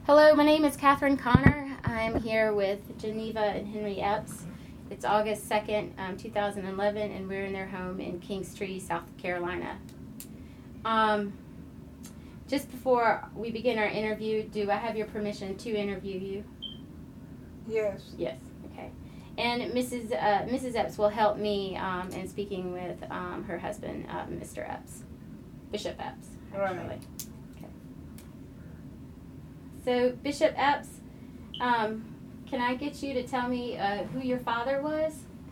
Hello, my name is Catherine Connor. I'm here with Geneva and Henry Epps. It's August 2nd, 2011, and we're in their home in Kingstree, South Carolina. Just before we begin our interview, do I have your permission to interview you? Yes. Yes, okay. And Mrs. Epps will help me in speaking with her husband, Mr. Epps, Bishop Epps, actually. Right. So, Bishop Epps, can I get you to tell me who your father was?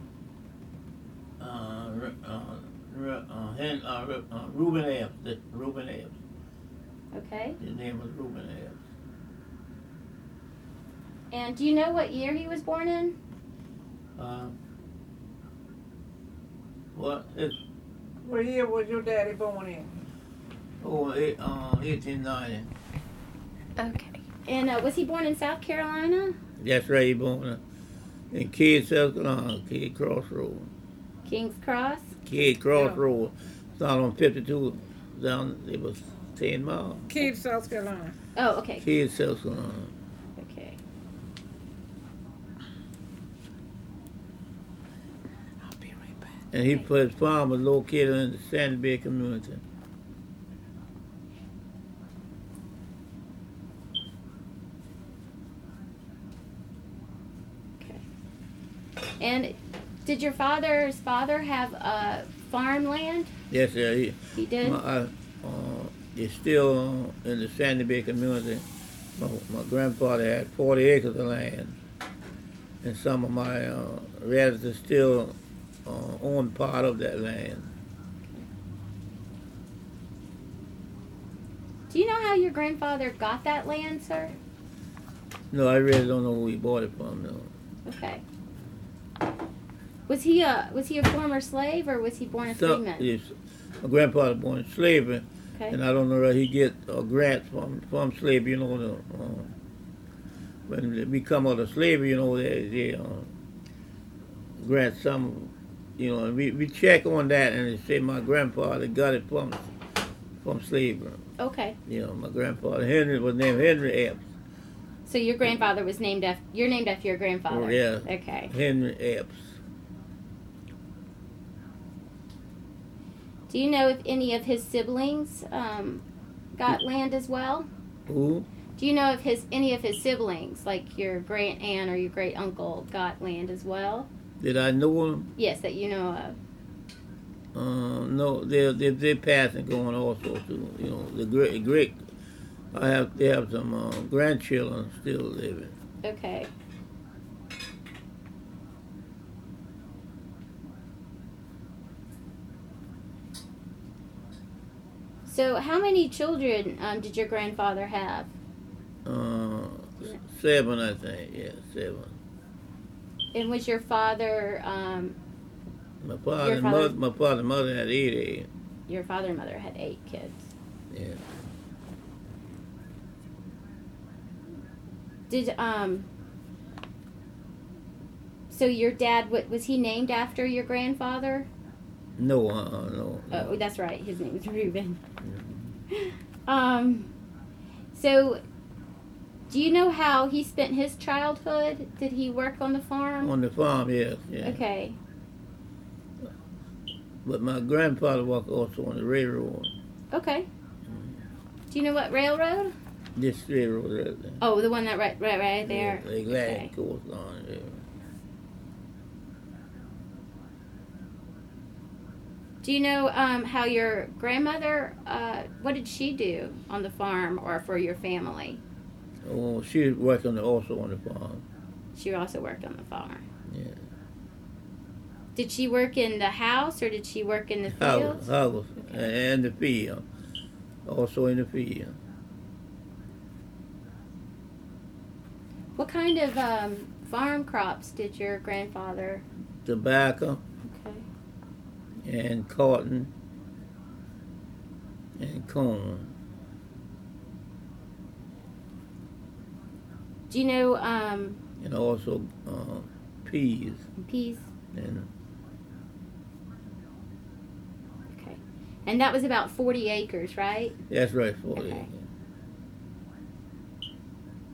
Reuben Epps. Reuben Epps. Okay. His name was Reuben Epps. And do you know what year he was born in? What year was your daddy born in? 1890. Okay. And was he born in South Carolina? That's right, he born in Kidd, South Carolina, Kidd Crossroad. King's Cross? Kidd Crossroad. It's not on 52 down, it was 10 miles. Kidd, South Carolina. Oh, okay. Kidd, South Carolina. Okay. I'll be right back. And his farm was located in the Sandy Bay community. And did your father's father have farmland? Yes, sir. He did? It's still in the Sandy Bay community. My grandfather had 40 acres of land. And some of my relatives still own part of that land. Do you know how your grandfather got that land, sir? No, I really don't know who he bought it from, no. Okay. Was he a former slave, or was he born a freeman? Yes, my grandfather was born in slavery, Okay. and I don't know whether he get grants from slavery. You know, when we come out of slavery, you know, they grant some. You know, and we check on that, and they say my grandfather got it from slavery. Okay. You know, my grandfather Henry was named Henry Epps. So your grandfather was named after. You're named after your grandfather. Oh, yeah. Okay. Henry Epps. Do you know if any of his siblings got land as well? Who? Do you know if any of his siblings, like your great aunt or your great uncle, got land as well? Did I know him? Yes, that you know of. No, they're passing going also too. You know, the great. They have some grandchildren still living. Okay. So, how many children did your grandfather have? 7, I think. Yeah, 7. And was your father? My father and mother had 8. Your father and mother had 8 kids. Yeah. Did So your dad, was he named after your grandfather? No, no. Oh, that's right. His name was Reuben. Mm-hmm. So, do you know how he spent his childhood? Did he work on the farm? On the farm, yes. Yeah. Okay. But my grandfather worked also on the railroad. Okay. Do you know what railroad? This railroad right there. Oh, the one that right there. Yeah, the glass Okay. goes on there. Do you know how your grandmother, what did she do on the farm or for your family? Oh, she worked also on the farm. She also worked on the farm. Yeah. Did she work in the house or did she work in the fields? House, Okay. and the field. Also in the field. What kind of farm crops did your grandfather? Tobacco Okay. and cotton and corn. Do you know And also peas peas? and Okay. And that was about 40 acres, right? that's right, 40 Okay. acres.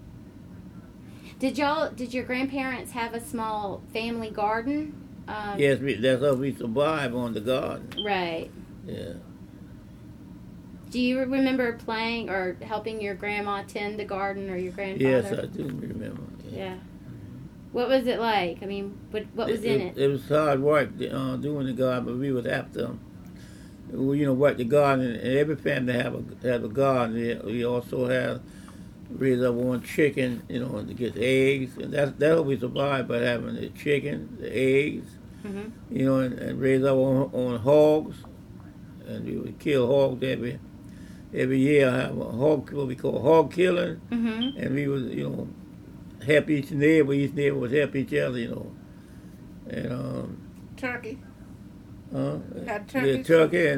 Did your grandparents have a small family garden? Yes, that's how we survive on the garden. Right. Yeah. Do you remember playing or helping your grandma tend the garden or your grandfather? Yes, I do remember. Yeah. What was it like? I mean, what was in it? It was hard work doing the garden, but we would have to, work the garden. And every family have a garden. We also have raise our own chicken, to get eggs, and that's how we survive, by having the chicken, the eggs, and raise our own hogs, and we would kill hogs every year. Have a hog, what we call hog killing, and we would help each neighbor. Each neighbor would help each other, and Turkey. had turkey. Turkey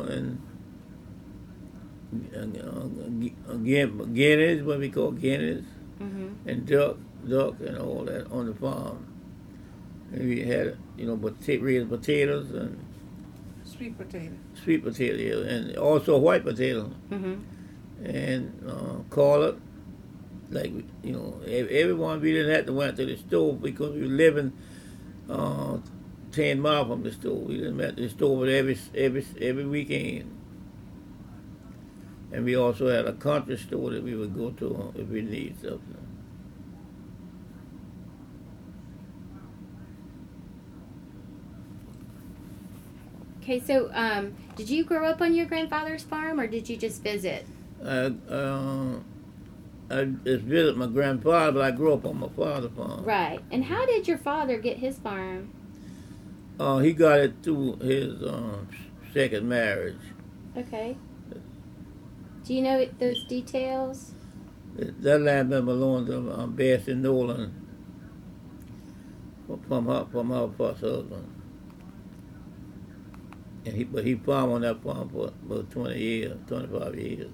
and guineas, what we call guineas, and duck, and all that on the farm. And we had, raised potatoes and Sweet potato. sweet potato, and also white potato, and collard. Like, everyone, we didn't have to went to the store because we were living 10 miles from the store. We didn't have to the store every weekend. And we also had a country store that we would go to if we needed something. Okay, so did you grow up on your grandfather's farm, or did you just visit? I just visited my grandfather, but I grew up on my father's farm. Right. And how did your father get his farm? He got it through his second marriage. Okay. Do you know those details? That land belonged to Bessie Nolan from her first husband. And he farmed on that farm for about 25 years.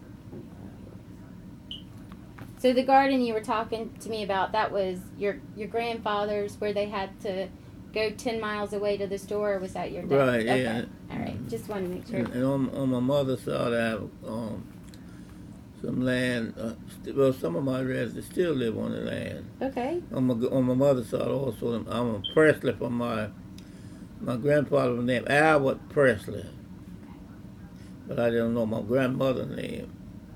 So the garden you were talking to me about, that was your grandfather's, where they had to go 10 miles away to the store, or was that your dad? Right, okay. yeah. All right, just wanted to make sure. And on my mother's side, I have some land. Some of my relatives still live on the land. Okay. On my mother's side also, I'm a Presley from my grandfather was named Albert Presley. But I didn't know my grandmother's name.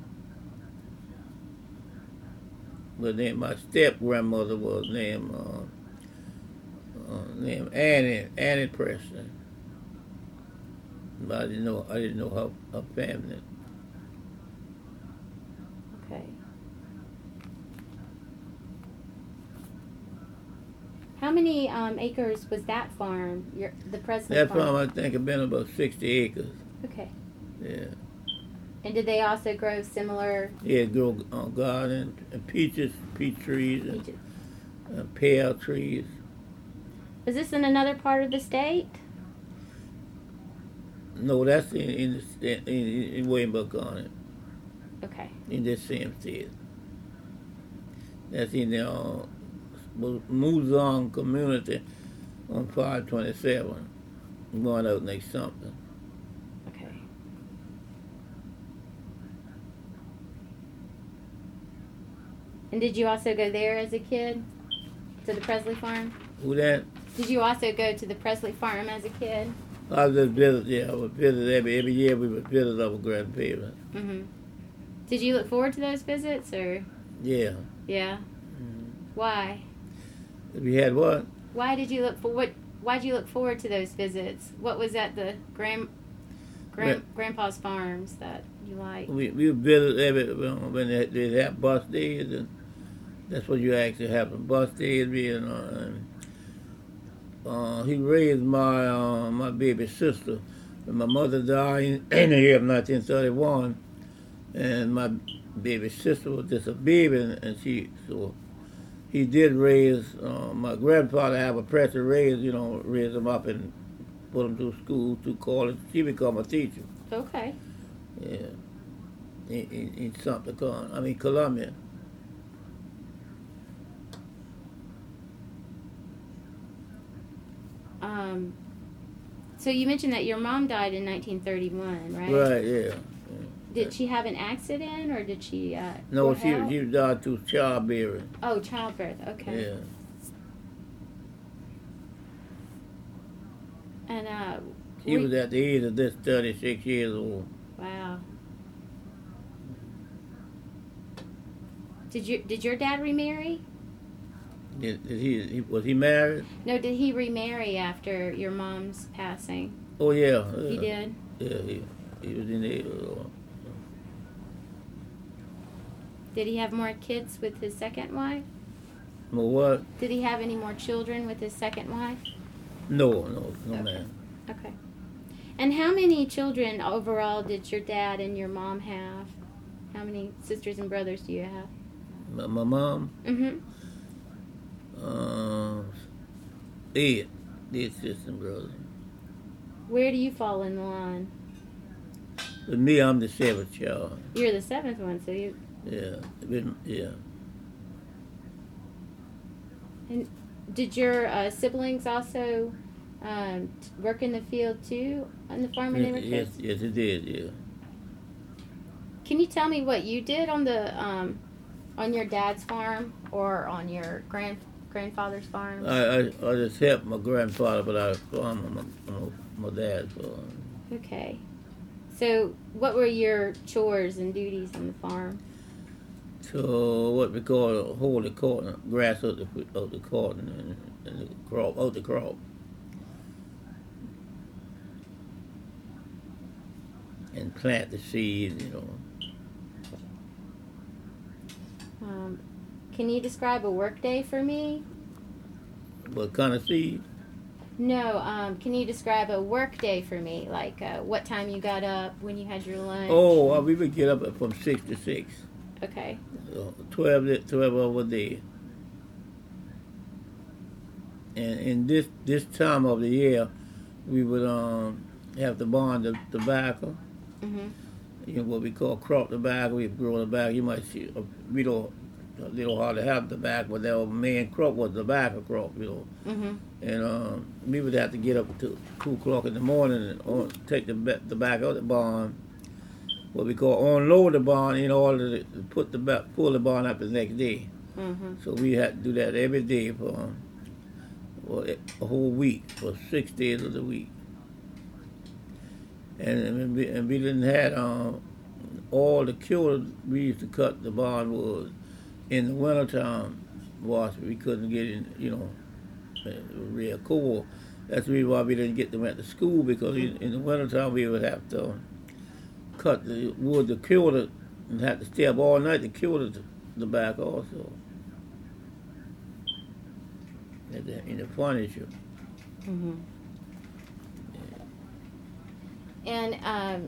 But then my step grandmother was named Annie Presley. But I didn't know her family. Okay. How many acres was that farm? The Presley That farm? farm, I think, had been about 60 acres. Okay. Yeah. And did they also grow similar? Yeah, grow garden and peach trees, and pear trees. Was this in another part of the state? No, that's in Waynesburg County, Okay. in this same state. That's in the Muzong community on 527, going out next something. Okay. And did you also go there as a kid, to the Presley farm? Who that? Did you also go to the Presley farm as a kid? I just visit. Yeah, I would visit every year. We would visit our grandparents. Did you look forward to those visits, or? Yeah. Yeah. Why? We had what? Why did you look Why'd you look forward to those visits? What was at the grandpa's farms that you liked? We would visit every when they have bus days, and that's what you actually happen. Bus days being. He raised my baby sister. And my mother died in the year of 1931, and my baby sister was just a baby, and he did raise my grandfather. Albert Presley raised him up and put him through school, through college. She became a teacher. Okay. Yeah, in Columbia. So you mentioned that your mom died in 1931, right? Right, yeah. Did she have an accident or did she? No, get she help? died through childbearing. Oh, childbirth. Okay. Yeah. And She was at the age of this 36 years old. wow. Did your dad remarry? Did was he married? No, did he remarry after your mom's passing? Oh yeah. He did. Yeah, he was in the. Did he have more kids with his second wife? More what? Did he have any more children with his second wife? No, Okay. man. Okay. And how many children overall did your dad and your mom have? How many sisters and brothers do you have? My mom. Mm-hmm. 8 sisters and brothers. Where do you fall in the line? With me, I'm the 7th child. You're the 7th one, so you. Yeah. And did your siblings also work in the field too on the farm when they were Yes, kids? yes, it did. Yeah. Can you tell me what you did on the on your dad's farm or on your grandfather's farm? I just helped my grandfather, but I was on my dad's farm. Okay. So, what were your chores and duties on the farm? So what we call hold the cotton, grass out the cotton and the crop out the crop. And plant the seed, Can you describe a work day for me? What kind of seed? No, can you describe a work day for me? Like what time you got up, when you had your lunch? Oh, well, we would get up from 6 to 6. Okay. 12 hours a day. And in this time of the year, we would have to bond the tobacco. Mm-hmm. What we call crop tobacco. We grow tobacco. You might see a little hard to have tobacco, but our main crop was tobacco crop. Mm-hmm. And we would have to get up to 2 o'clock in the morning and take the tobacco out the barn. What we call unload the barn in order to pull the barn up the next day. Mm-hmm. So we had to do that every day for a whole week, for 6 days of the week. And we didn't have all the kills. We used to cut the barnwood in the wintertime. We couldn't get in, it was real cold. That's the reason why we didn't get them at the school, because in the wintertime we would have to cut the wood to kill it and have to stay up all night to kill the back also. In the furniture. Mm-hmm. And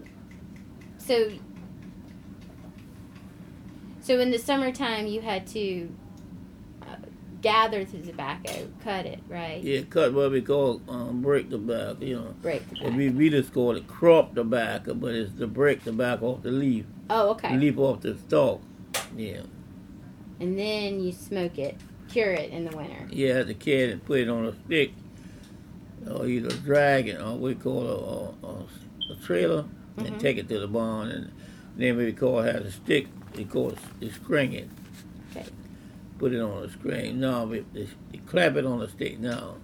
so in the summertime you had to gather the tobacco, cut it, right? Yeah, cut what we call break tobacco, Break tobacco. And we just call it crop tobacco, but it's the break tobacco off the leaf. Oh, okay. The leaf off the stalk. Yeah. And then you smoke it, cure it in the winter. Yeah, the kid and put it on a stick, or either drag it, or we call a trailer, and take it to the barn, and then we call it has a stick. We call it string it. Okay. Put it on a string. No, we clap it on a stick now.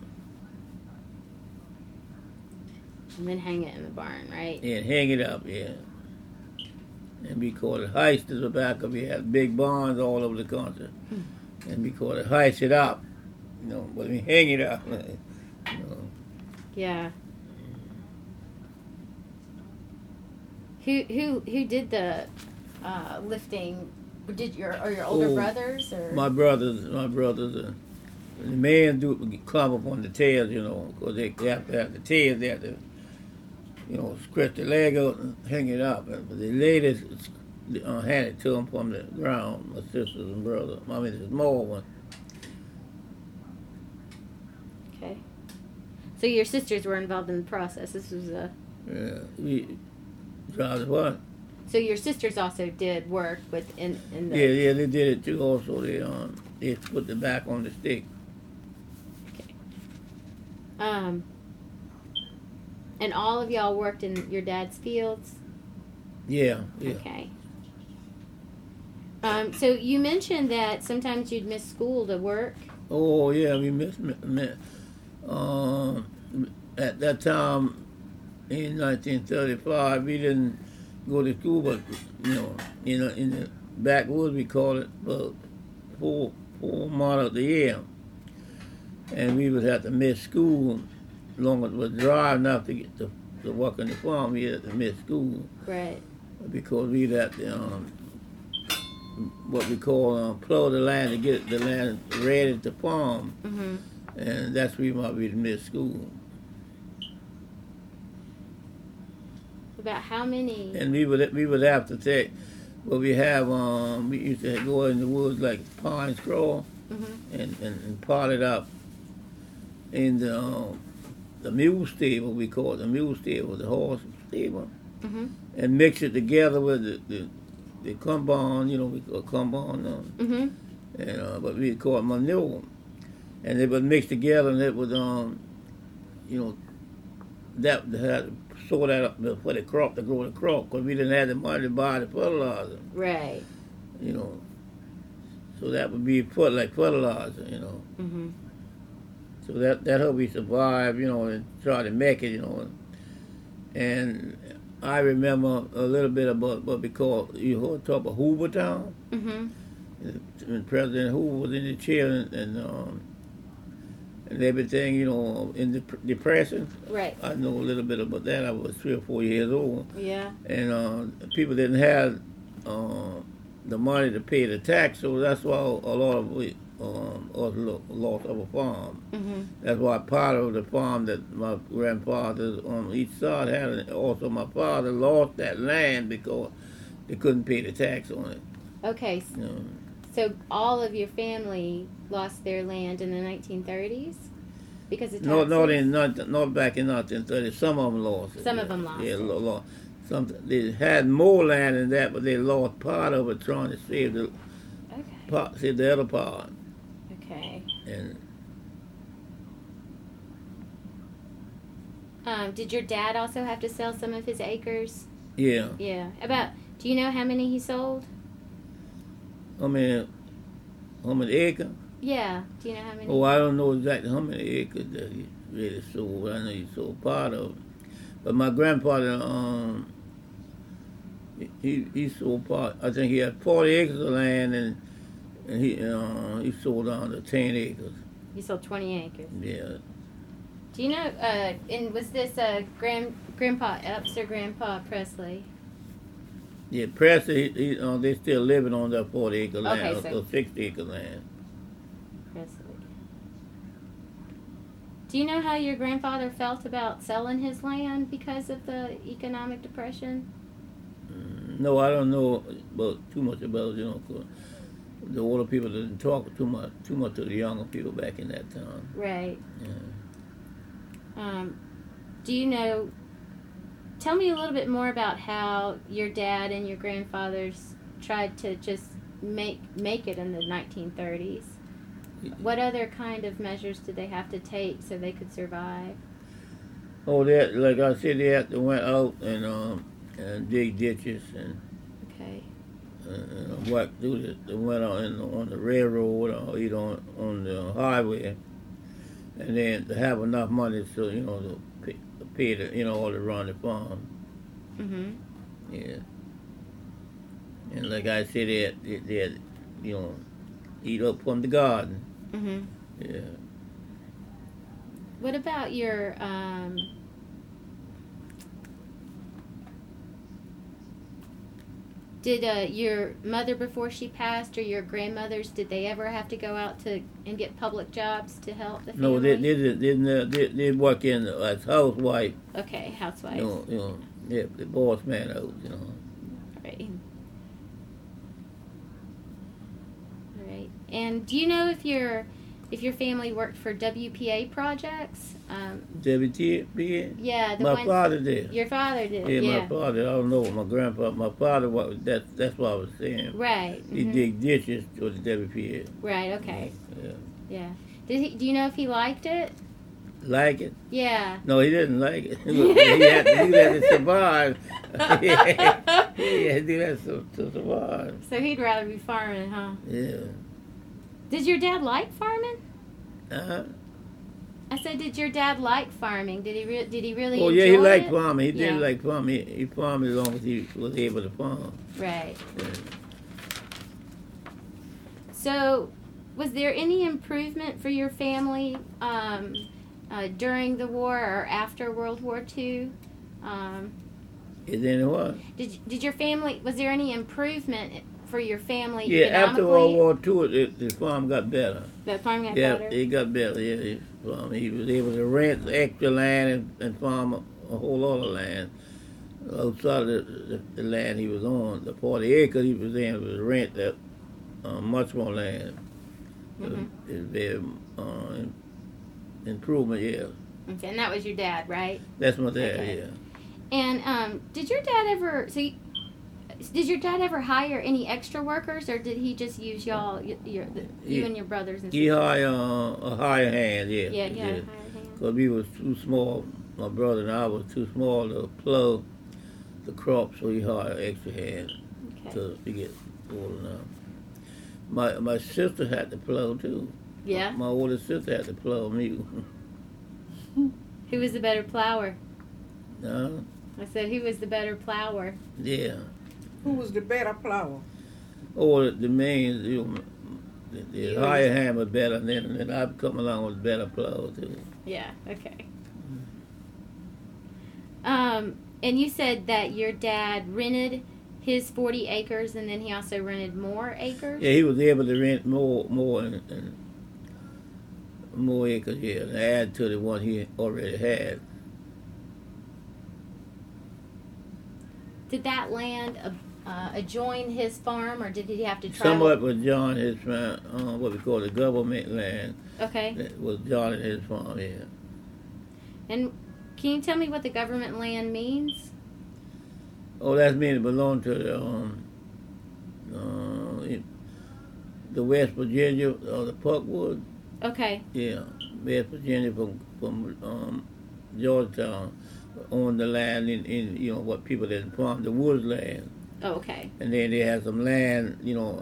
And then hang it in the barn, right? And hang it up, yeah. And we call it heist the tobacco. We have big barns all over the country. And we call it heist it up. But we hang it up. Yeah. Who did the lifting? Did your older brothers or my brothers? The men climb up on the tails, because they have to have the tails. They have to, stretch the leg out and hang it up. But the ladies hand it to them from the ground. My sisters and brothers. I mean, the small one. Okay. So your sisters were involved in the process. This was a. Yeah. We drive what? So your sisters also did work in the. Yeah, they did it too. Also, they put the back on the stick. Okay. And all of y'all worked in your dad's fields. Yeah, yeah. Okay. So you mentioned that sometimes you'd miss school to work. Oh, yeah, we at that time in 1935, we didn't go to school, but in the backwoods we call it, but 4 months of the year, and we would have to miss school. Long as it was dry enough to get to work on the farm, we had to miss school Right. because we'd have to what we call plow the land to get the land ready to farm, Mhm. and that's the reason why we missed school. About how many? And we would have to take. Well, we have we used to go in the woods like pine straw Mhm. and pot it up in the mule stable, we call it the mule stable, the horse stable, Mhm. and mix it together with the combine, we call combine, Mhm. and but we call it manure, and it would mix together, and it would that had to sort that up for the crop to grow the crop, because we didn't have the money to buy the fertilizer, Right. so that would be like fertilizer, Mhm. so that helped we survive, and try to make it, and I remember a little bit about what we call, you heard talk about Hoover Town? Mhm. When President Hoover was in the chair and everything, in the Depression. Right. I know a little bit about that. I was 3 or 4 years old. Yeah. And people didn't have the money to pay the tax, so that's why a lot of us lost our farm. Mhm. That's why part of the farm that my grandfathers on each side had, and also my father lost that land because they couldn't pay the tax on it. Okay. You know. So all of your family lost their land in the 1930s because of taxes? Not back in 1930. Some of them lost it. Some of them lost yeah, it. lost. They had more land than that, but they lost part of it trying to save the other part. Okay. And did your dad also have to sell some of his acres? yeah. Yeah. Do you know how many he sold? How many acres? Yeah. Do you know how many? Oh, I don't know exactly how many acres that he really sold. I know he sold part of it. But my grandfather, he sold part. I think he had 40 acres of land, and he sold down to 10 acres. He sold 20 acres. Yeah. Do you know? And was this Grandpa Epps or Grandpa Presley? Yeah, Presley, they still living on that 40 acre land, Okay, or 60 acre land. Presley. Do you know how your grandfather felt about selling his land because of the economic depression? No, I don't know too much about it, 'cause the older people didn't talk too much to the younger people back in that time. Right. Yeah. Do you know? Tell me a little bit more about how your dad and your grandfathers tried to just make it in the 1930s. What other kind of measures did they have to take so they could survive? Oh, like I said, they had to went out and dig ditches and Okay. walk through they went out on the railroad or either on the highway, and then to have enough money so to pay all to run the farm. Mhm. Yeah. And like I said, they had eat up from the garden. Mhm. Yeah. What about your Did your mother, before she passed, or your grandmothers, did they ever have to go out and get public jobs to help the family? No, they work in as housewife. Okay, housewives. Yeah, the boss man out. Right. All right. And do you know if your family worked for WPA projects? WTP? Yeah, my father did. Your father did. Yeah, my father. I don't know. My grandpa, my father. That's what I was saying. Right. He dig ditches for the WPA. Right. Okay. Yeah. Yeah. Do you know if he liked it? Like it? Yeah. No, he didn't like it. He had to do that to survive. He had to do that to survive. So he'd rather be farming, huh? Yeah. Did your dad like farming? Uh-huh. I said, did your dad like farming? Did he really? Oh, enjoy yeah, he liked it? farming. He did Yeah. like farming. He farmed as long as he was able to farm. Right. Yeah. So, was there any improvement for your family during the war or after World War II? Is there any what? Did your family? Was there any improvement for your family? Yeah, after World economically? War II, the farm got better. The farm got Yeah, better. it got better. Yeah, he was able to rent extra land and farm a whole lot of land. Outside of the land he was on, the 40 acres he was able to rent that much more land. Mhm. It's very improvement, yeah. Okay, and that was your dad, right? That's my dad, Okay. yeah. And did your dad ever? Did your dad ever hire any extra workers, or did he just use y'all, you and your brothers and He sisters? hired a higher hand, yeah. Yeah, he hired a hired hand. Because we was too small, my brother and I was too small to plow the crop, so he hired an extra hand Okay. to get old enough. My sister had to plow too. Yeah. My older sister had to plow me. Who was the better plower? No? I said, who was the better plower? Yeah. Who was the better plower? Or the main, the You higher were- hand was better, and then I've come along with better plow too. Yeah. Okay. And you said that your dad rented his 40 acres, and then he also rented more acres. Yeah, he was able to rent more and more acres, yeah, and add to the one he already had. Did that land adjoin his farm, or did he have to Some travel? of it was John his farm, what we call the government land. Okay. That was John and his farm, yeah. And can you tell me what the government land means? Oh, that means it belonged to the West Virginia or the Puckwood. Okay. Yeah, West Virginia from Georgetown owned the land in what people didn't farm, the woods land. Oh, okay. And then they had some land,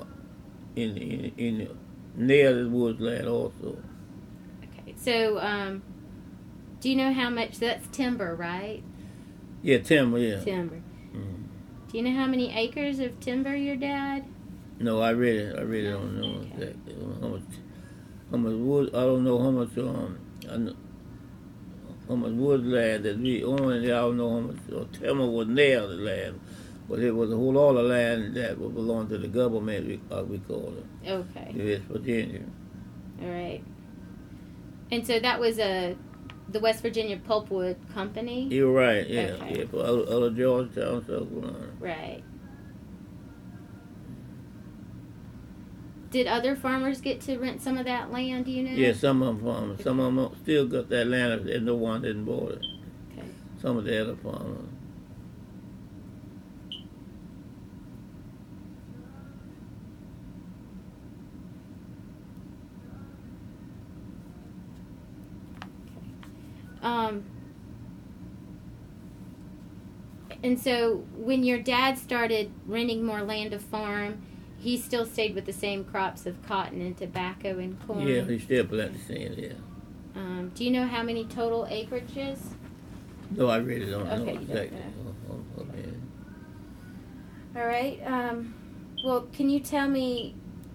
in near the woods land also. Okay. So, do you know how much? That's timber, right? Yeah, timber, yeah. Timber. Mhm. Do you know how many acres of timber your dad? No, I really don't know Okay. exactly how much wood. I don't know how much how much wood land that we own. And I don't know how much timber was near the land, but it was a whole lot of land that would belong to the government. We call it, Okay. West Virginia. All right. And so that was the West Virginia Pulpwood Company? You're right. Yeah, Okay. yeah. For out of Georgetown, South Carolina. Right. Did other farmers get to rent some of that land, do you know? Yeah, some of them farmers. Some of them still got that land, and no one didn't bought it. Okay. Some of the other farmers. And so when your dad started renting more land to farm, he still stayed with the same crops of cotton and tobacco and corn. Yeah, he still planted the sand, yeah. Do you know how many total acreages? No, I really don't know Okay, you don't exactly. know. Okay. All right. Well, can you tell me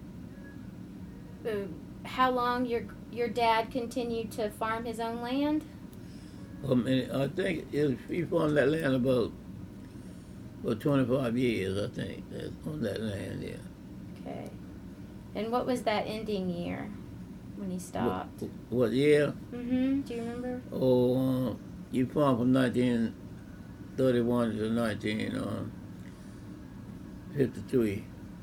how long your dad continued to farm his own land? I think he farmed that land about 25 years, I think, on that land, yeah. Okay. And what was that ending year when he stopped? What year? Mm-hmm. Do you remember? Oh, you farmed from 1931 to 1953.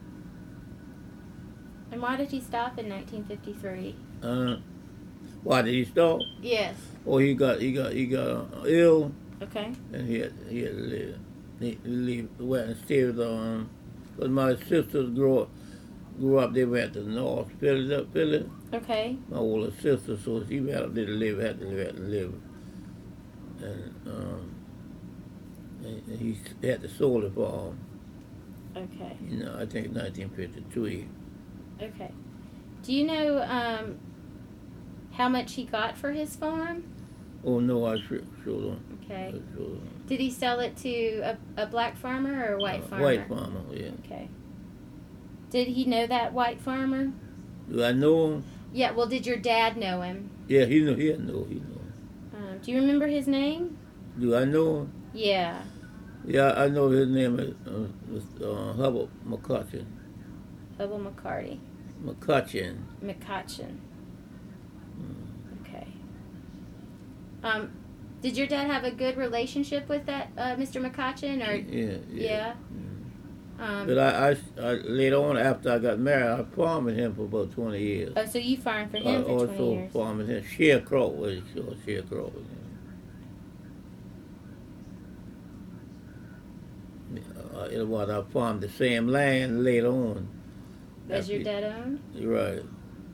And why did he stop in 1953? Why did he stop? Yes. Oh, he got ill, Okay. and he had to leave. He leave, went and stayed with because my sisters grew up, they went to North Philly. Okay. My older sister, so she went up there to live, had to live. And he had to sold it for, Okay. I think 1953. Okay. Do you know how much he got for his farm? Oh, no, I sure don't. Okay. I sure don't. Did he sell it to a black farmer or a white farmer? White farmer, yeah. Okay. Did he know that white farmer? Do I know him? Yeah, well, did your dad know him? Yeah, he know him. Do you remember his name? Do I know him? Yeah. Yeah, I know his name is Hubbard McCutcheon. Hubble McCarty. McCutcheon. McCutcheon. Okay. Did your dad have a good relationship with that Mr. McCutcheon? Or Yeah. Mm. But I later on, after I got married, I farmed with him for about 20 years. Oh, so you farmed for him for 20 also years. farmed with him. Sharecrow was it called? Sharecrow. It was I farmed the same land later on. Was your dad owned? Right.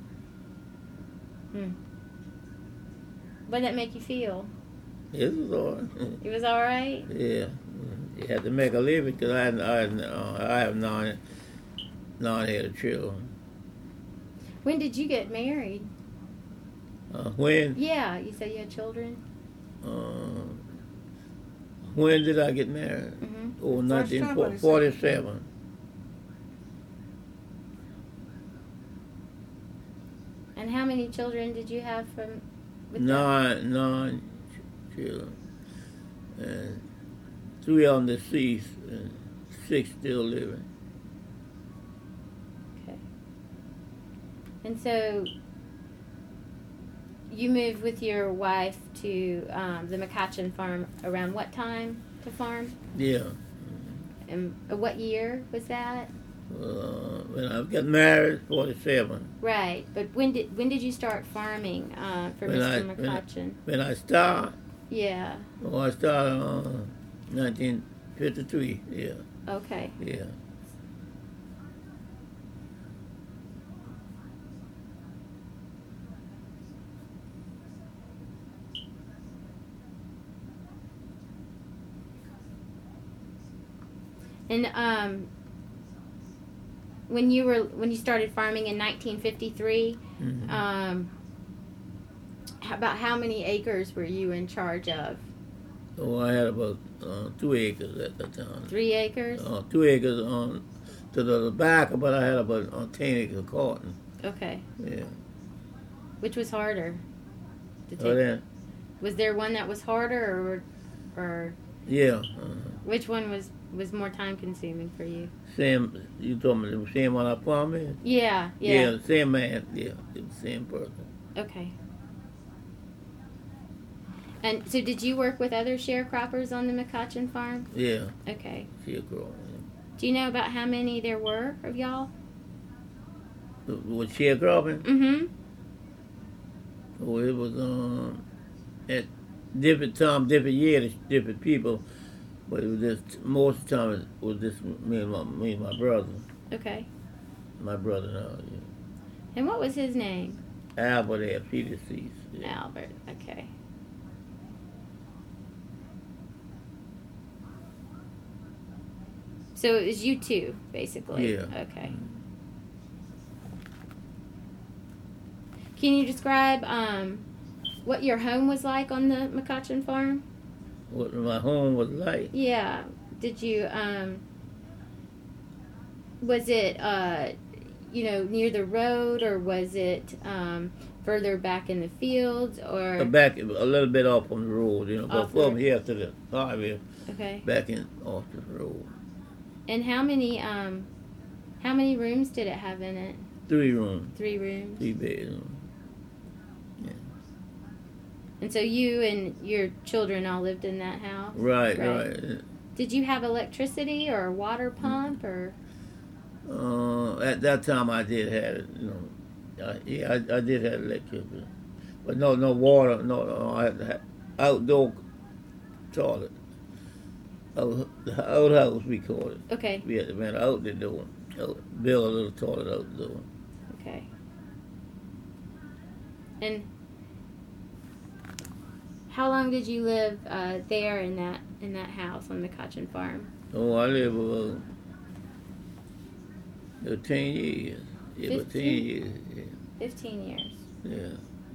What did that make you feel? It was all right. It was all right? Yeah. You had to make a living because I have nine-headed children. When did you get married? When? Yeah, you said you had children? When did I get married? Mm-hmm. Oh, First time or the 1947. And how many children did you have with that? Nine children. And 3 of them deceased and 6 still living. Okay. And so you moved with your wife to the McCutcheon farm around what time to farm? Yeah. And what year was that? When I got married, 47. Right, but when did you start farming for Mr. McCutcheon? When I started, Yeah. oh, I started 1953. Yeah. Okay. Yeah. And when you started farming in 1953, Mm-hmm. About how many acres were you in charge of? Oh, I had about 2 acres at the time. 3 acres? 2 acres on to the back, but I had about 10 acres of cotton. Okay. Yeah. Which was harder to take? Oh, then, Was there one that was harder, or yeah. which one was more time consuming for you? Same. You told me the same one I farmed? Yeah. Yeah, the same man. Yeah, the same person. Okay. And so did you work with other sharecroppers on the McCutcheon farm? Yeah. Okay. Sharecropping. Do you know about how many there were of y'all? With sharecropping? Mm-hmm. Oh, it was at different time, different years, different people, but it was just most of the time it was just me and my brother. Okay. My brother now. Yeah. And what was his name? Albert had Peter Cease. Yeah. Albert. Okay. So it was you two, basically. Yeah. Okay. Can you describe what your home was like on the McCutcheon farm? What my home was like? Yeah. Did you was it near the road, or was it further back in the fields, or Back a little bit off on the road, but Off from the- here to the highway, okay? back in off the road. And how many rooms did it have in it? 3 rooms, 3 rooms. 3 bedrooms. And so you and your children all lived in that house? Right. Did you have electricity or a water pump, or? At that time, I did have it. I did have electricity, but no water. No, I had to have outdoor toilet. The outhouse we call it. Okay. We had to rent out the door. build a little toilet outdoor. Okay. And how long did you live there in that house on McCutcheon Farm? Oh, I live about 10 years. Yeah, about 10 years. Yeah. 15 years. Yeah.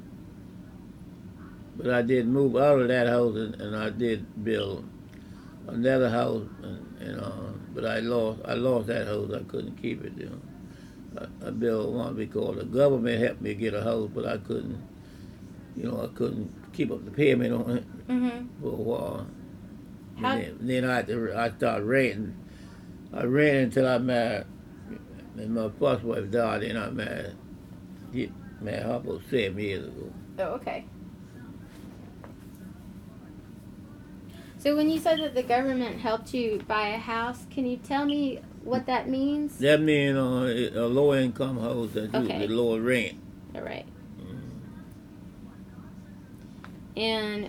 But I did move out of that house, and I did build another house, but I lost that house. I couldn't keep it. I built one because the government helped me get a house, but I couldn't. I couldn't keep up the payment on it for a while. Then I started renting. I rented until I married, and my first wife died. Then I married. Married her about 7 years ago. Oh, okay. So when you said that the government helped you buy a house, can you tell me what that means? That means a low income house that you get lower rent. All right. And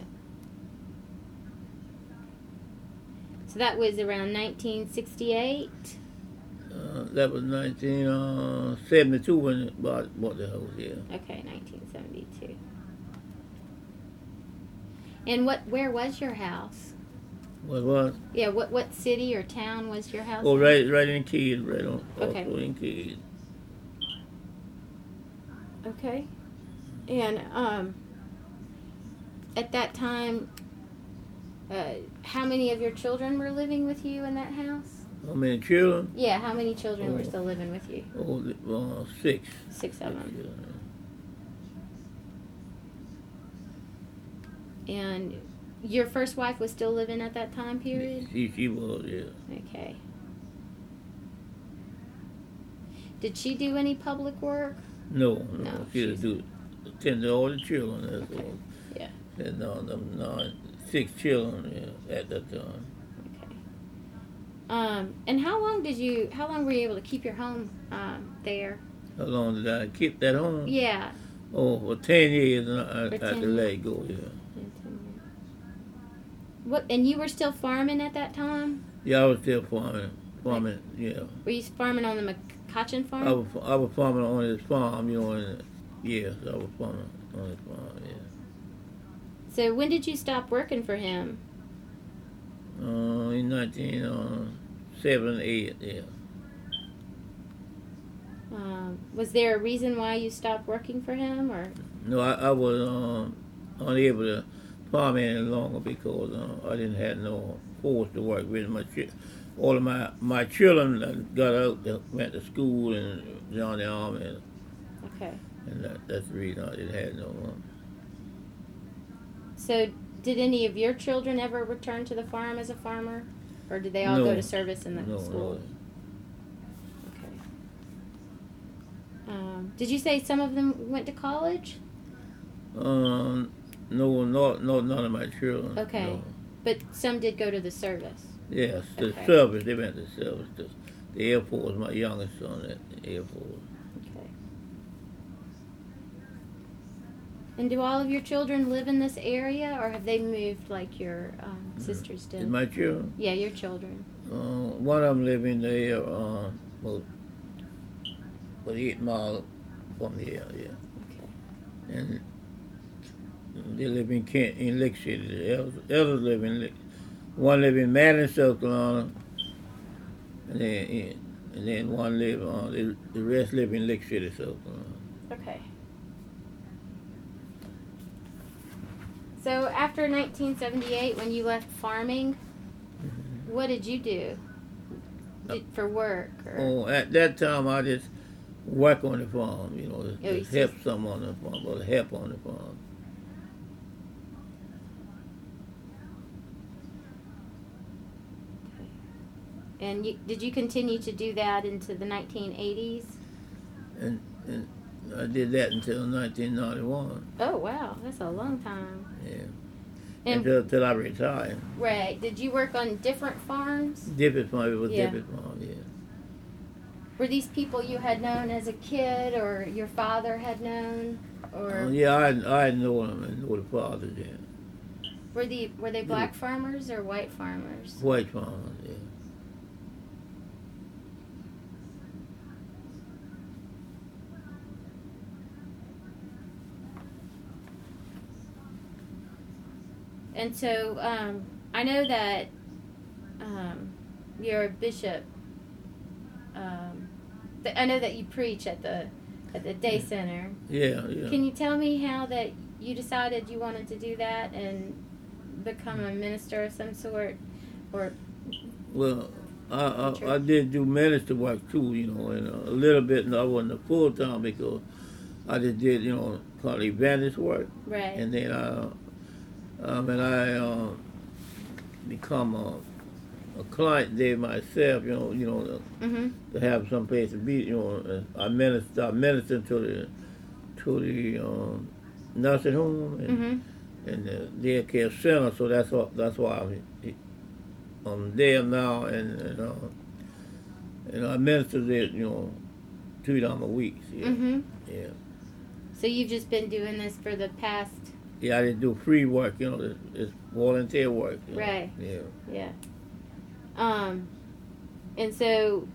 so that was around 1968? That was 1972 when I bought the house, yeah. Okay, 1972. And where was your house? What? Yeah, what city or town was your house? Oh, right in Keys, right on. Okay. In Keys. Okay. And at that time, how many of your children were living with you in that house? How many children? Yeah, how many children were still living with you? 6. 6 of them. Children. And your first wife was still living at that time period? She was, yeah. Okay. Did she do any public work? No. She attend to all the children. That's Okay. all. Yeah. And 6 children at that time. Okay. And how long were you able to keep your home there? How long did I keep that home? Yeah. Oh, for 10 years, and I For had 10 to let it go, yeah. What? And you were still farming at that time? Yeah, I was still farming, yeah. Were you farming on the McCutcheon farm? I was farming on his farm, yes, I was farming on his farm, yeah. So when did you stop working for him? In 1978, yeah. Was there a reason why you stopped working for him, or? No, I was unable to farm any longer because I didn't have no force to work with. All of my children that got out, they went to school and joined the army. Okay. And that's the reason I didn't have no one. So, did any of your children ever return to the farm as a farmer, or did they all go to service in the school? No. Okay. Did you say some of them went to college? No, none of my children. Okay. No. But some did go to the service. Yes, the Okay. service. They went to service. The Air Force. My youngest son at the Air Force. Okay. And do all of your children live in this area, or have they moved like your sisters did? My children? Yeah, your children. One of them live in there, about 8 miles from here, yeah. Okay. And they live in Kent, in Lick City. The others live in Lick. One live in Madison, South Carolina, and then one live the rest live in Lick City, South Carolina. Okay. So after 1978, when you left farming, what did you do for work? Or? At that time I just work on the farm, just help some on the farm, or help on the farm. And did you continue to do that into the 1980s? And I did that until 1991. Oh, wow. That's a long time. Yeah. And Until I retired. right. Did you work on different farms? Different farm. It was Yeah. different farm, yeah. Were these people you had known as a kid, or your father had known? Or Yeah, I know them and know the fathers, yeah. were they black farmers or white farmers? White farmers, yeah. And so I know that you're a bishop. I know that you preach at the day center. Yeah. Can you tell me how that you decided you wanted to do that and become a minister of some sort, or? Well, I did do ministry work too, you know, and a little bit. And I wasn't a full time because I just did, you know, called evangelist work. Right. And then I become a client there myself, you know, to have some place to be, you know. I minister to the nursing home and the daycare center, so that's why I'm there now, and I minister there, you know, 2 times a week. Yeah. Yeah. So you've just been doing this for the past. Yeah, I just do free work, you know. It's volunteer work. You know? Right. Yeah. Yeah. And so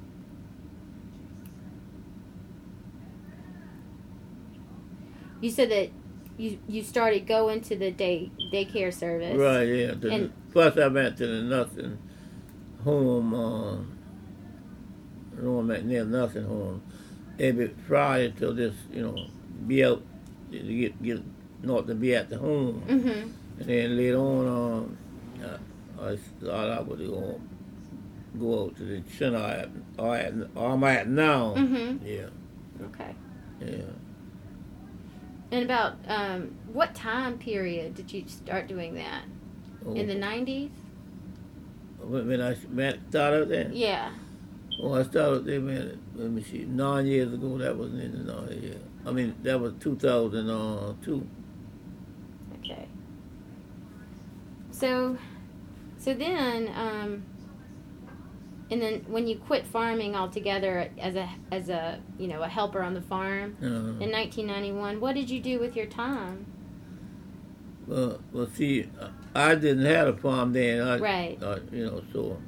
you said that you started going to the daycare service. Right, yeah. First I went to the nursing home, near nursing home, every Friday till this, you know, be out to get not to be at the home. And then later on, I would go out to the center I'm at now. Yeah. Okay. Yeah. And about what time period did you start doing that? In the 90s? When I started there? Yeah. Well, I started there, man, let me see, 9 years ago. That was in the 90s, yeah. I mean, that was 2002. Okay. So then, and then when you quit farming altogether as a you know, a helper on the farm in 1991, what did you do with your time? Well, see, I didn't have a farm then. Right. You know,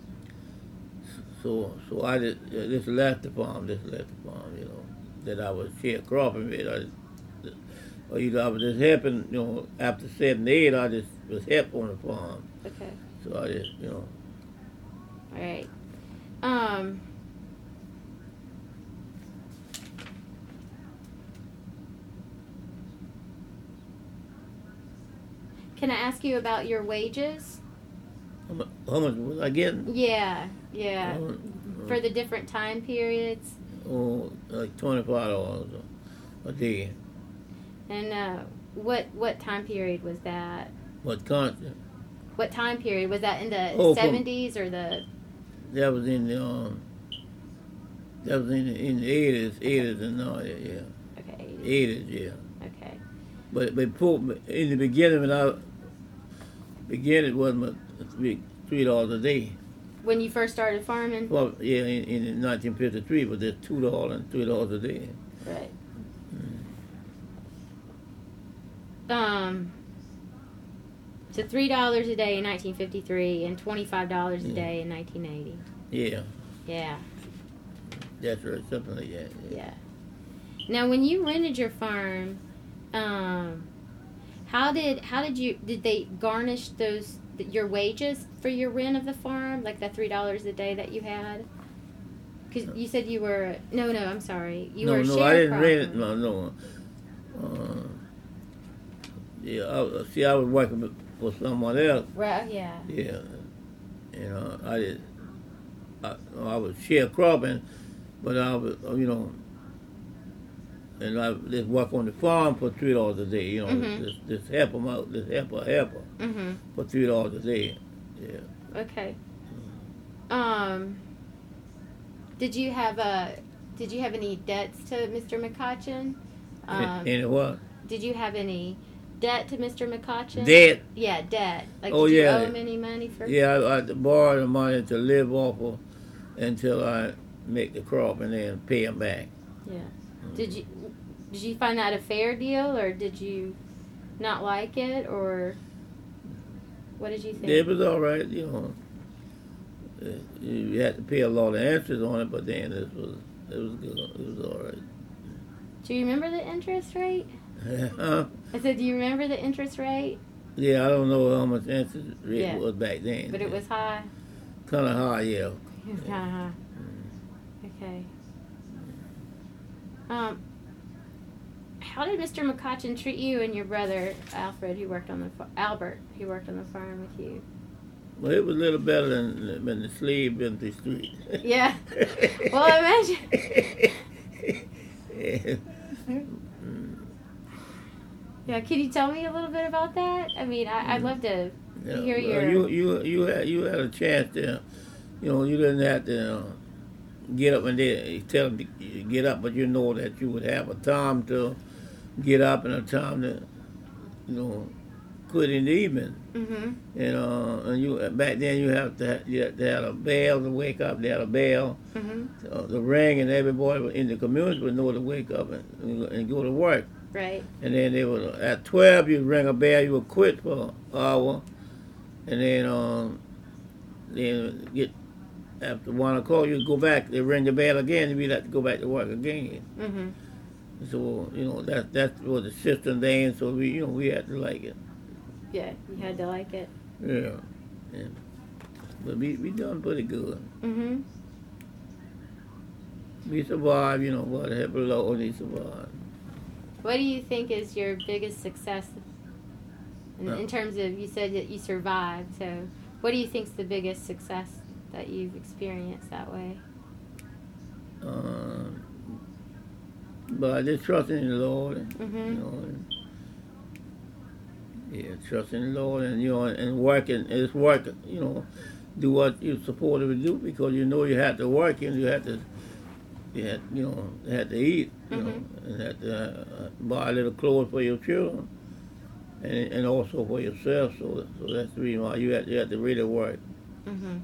so I just left the farm. You know, that I was sharecropping with. I was just helping. You know, after 78, I just was help on the farm. Okay. So I just, you know. All right. Can I ask you about your wages? How much was I getting? Yeah. For the different time periods. Oh, like $25 a day. And what time period was that? What constant? What time period was that, in the 70s or the? That was in the in the 80s and 90s, yeah. Okay. 80s, yeah. Okay. But in the beginning, when I began, it wasn't $3 a day. When you first started farming? Well, yeah, in 1953, but there's $2 and $3 a day. Right. So $3 a day in 1953 and $25 a day in 1980. Yeah. Yeah. That's right, something like that. Yeah. Now, when you rented your farm, how did they garnish your wages for your rent of the farm, like the $3 a day that you had? Because you said you were I'm sorry, you were a sharecropper. No, I didn't rent it. No. Yeah, I was working for someone else. Right. Yeah. Yeah, you know, I was sharecropping, but I was, you know, and I just work on the farm for $3 a day. You know, just help them out, just help a helper for $3 a day. Yeah. Okay. Did you have any debts to Mr. McCutcheon? Any what? Did you have any debt to Mr. McCutcheon? Debt? Yeah, debt. Like, did you owe him any money for? Yeah, I borrowed the money to live off of until I make the crop and then pay him back. Yeah. Did you find that a fair deal, or did you not like it, or what did you think? It was all right, you know. You had to pay a lot of interest on it, but then it was good. It was all right. Do you remember the interest rate? Huh? I said, do you remember the interest rate? Yeah, I don't know how much interest rate Yeah. was back then. But it was high. kind of high, yeah. It was kind of high. Okay. How did Mr. McCutcheon treat you and your brother Alfred, who worked on the Albert, who worked on the farm with you? Well, it was a little better than when the slave been the street. Yeah. Well, I imagine. Yeah. Can you tell me a little bit about that? I mean, I'd love to hear your. You had a chance to, you didn't have to get up and tell them to get up, but you know that you would have a time to get up and a time to, quit in the evening. Mm-hmm. And you back then you had to have a bell to wake up. They had a bell, the ring, and everybody in the community would know to wake up and go to work. Right. And then they would at 12 you'd ring a bell. You would quit for an hour, and then get after 1 o'clock you'd go back. They ring the bell again, and you'd have to go back to work again. Mm-hmm. So that was the system then. So we had to like it. Yeah, you had to like it. Yeah. But we done pretty good. Mm-hmm. We survived, but help the Lord, we survived. What do you think is your biggest success in terms of, you said that you survived, so what do you think is the biggest success that you've experienced that way? But just trusting in the Lord, trusting in the Lord, and working. It's work, do what you're supposed to do, because you have to work and you had to eat, and had to buy a little clothes for your children, and also for yourself. So that's the reason why you had to really work. Mm-hmm.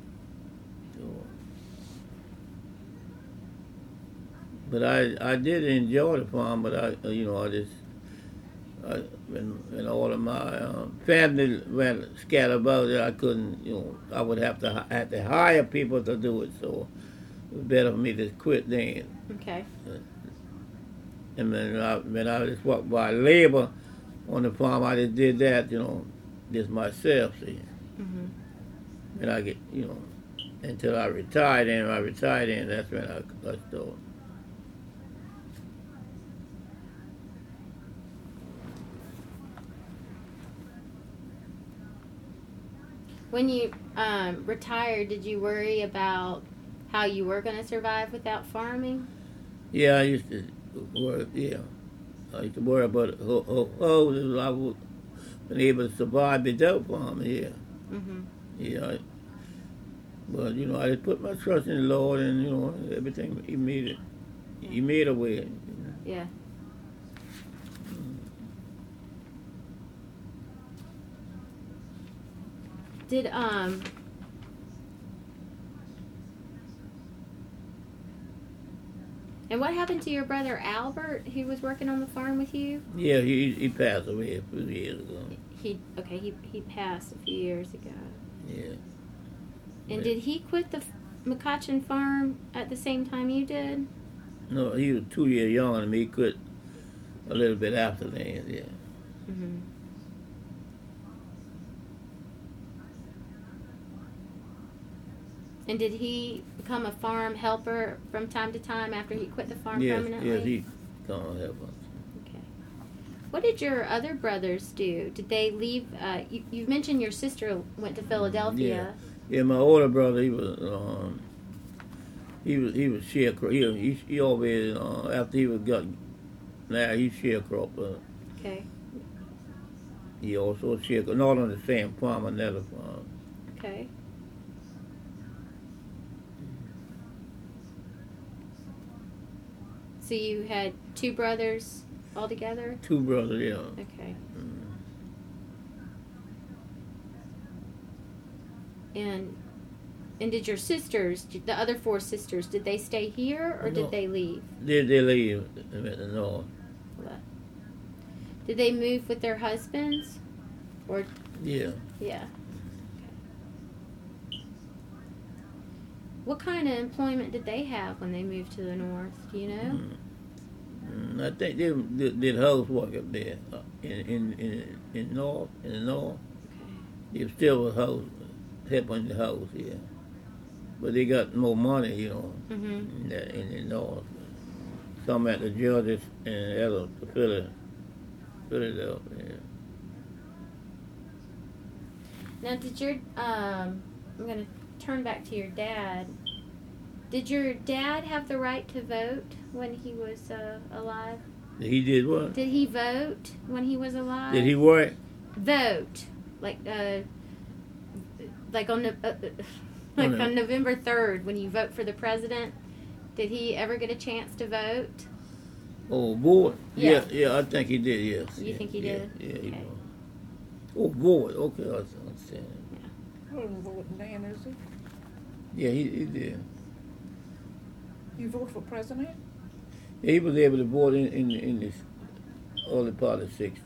But I did enjoy the farm, but when all of my family went scattered about it, I couldn't, I would have to hire people to do it, so it was better for me to quit then. Okay. And when I just walked by labor on the farm, I just did that, just myself, see. Mm-hmm. And I get, until I retired, and when I retired, and that's when I started. When you retired, did you worry about how you were going to survive without farming? Yeah, I used to worry. Yeah, I used to worry about I would been able to survive without farming. Yeah, yeah. But I just put my trust in the Lord, and everything He made it. He made a way. Yeah. Did and what happened to your brother Albert, who was working on the farm with you? Yeah, he passed away a few years ago. He passed a few years ago. Yeah. And did he quit the McCutcheon farm at the same time you did? No, he was 2 years younger than me. He quit a little bit after that. Yeah. Mm-hmm. And did he become a farm helper from time to time after he quit the farm permanently? Yes, he come and help us. Okay. What did your other brothers do? Did they leave? You mentioned your sister went to Philadelphia. Yeah, my older brother, he was sharecropper. He always after he was he's sharecropper. Okay. He also sharecropper, not on the same farm, another farm. Okay. So you had two brothers altogether? Two brothers, yeah. Okay. And did your sisters, the other four sisters, did they stay here or did they leave? They leave at the north. Did they move with their husbands? Or Yeah. Yeah. Okay. What kind of employment did they have when they moved to the north? Do you know? I think they did housework up there in north, in the north. Okay. They still was house, helping the house, yeah. But they got more money, you know, Mm-hmm. in the north. Some at the Georgia and other to Philadelphia. Yeah. Now, did your I'm going to turn back to your dad. Did your dad have the right to vote when he was alive? He did what? Did he vote when he was alive? Did he work? Vote, like on the like Okay. on November 3rd when you vote for the president. Did he ever get a chance to vote? Oh, board? Yeah. Yeah, I think he did, yes. You think he did? Yeah, he Okay. was. Oh, board, okay, I understand. I wasn't voting then, is it? Yeah, he did. You vote for president? Yeah, he was able to vote in this early part of 60.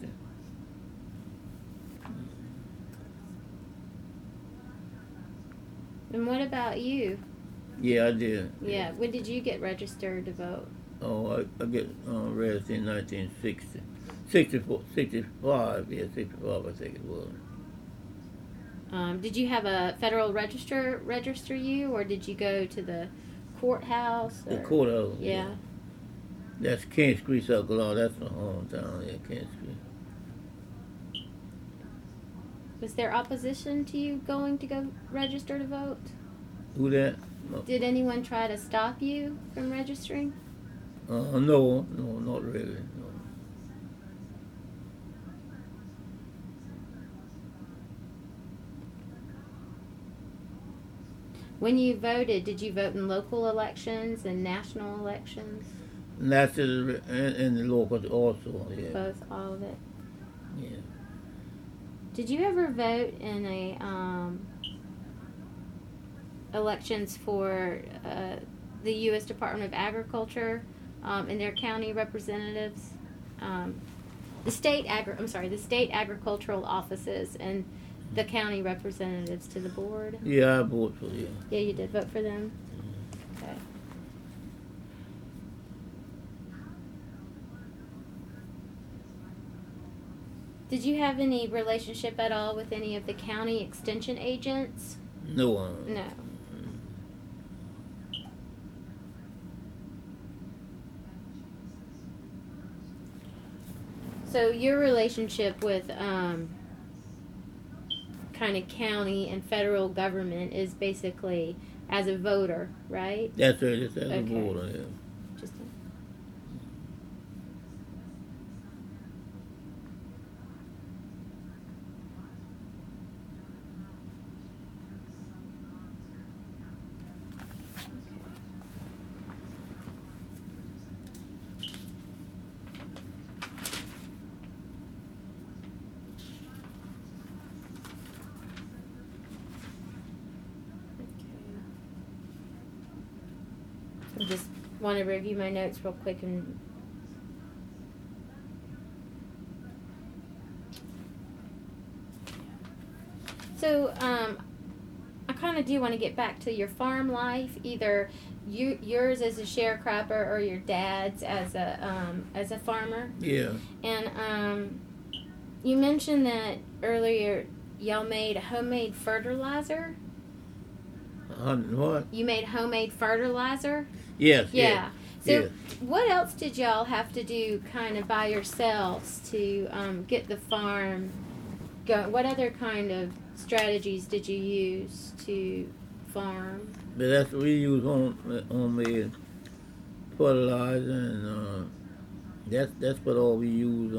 And what about you? Yeah, I did. Yeah. When did you get registered to vote? Oh, I get registered in 1960. 64, 65, yeah, 65 I think it was. Did you have a federal register you, or did you go to the courthouse? The or- courthouse. Yeah. That's Kent Street, South Carolina. That's my hometown, yeah, Kent Street. Was there opposition to you going to go register to vote? Who that? No, Did anyone try to stop you from registering? no, not really, no. When you voted, did you vote in local elections and national elections? And that's in the local also, yeah. Both, all of it. Yeah. Did you ever vote in a elections for the U.S. Department of Agriculture and their county representatives? The state agricultural offices and the county representatives to the board. Yeah, I voted for, yeah. Yeah, you did vote for them. Okay. Did you have any relationship at all with any of the county extension agents? No. No. So your relationship with kind of county and federal government is basically as a voter, right? That's right, it's as a Okay. voter, yeah. Just I just want to review my notes real quick and so I kind of do want to get back to your farm life, either yours as a sharecropper or your dad's as a farmer. Yeah. And you mentioned that earlier y'all made homemade fertilizer. What? You made homemade fertilizer? Yes, Yeah. So yes. what else did y'all have to do kind of by yourselves to get the farm going? What other kind of strategies did you use to farm? But that's what we use homemade fertilizer, and that's what all we use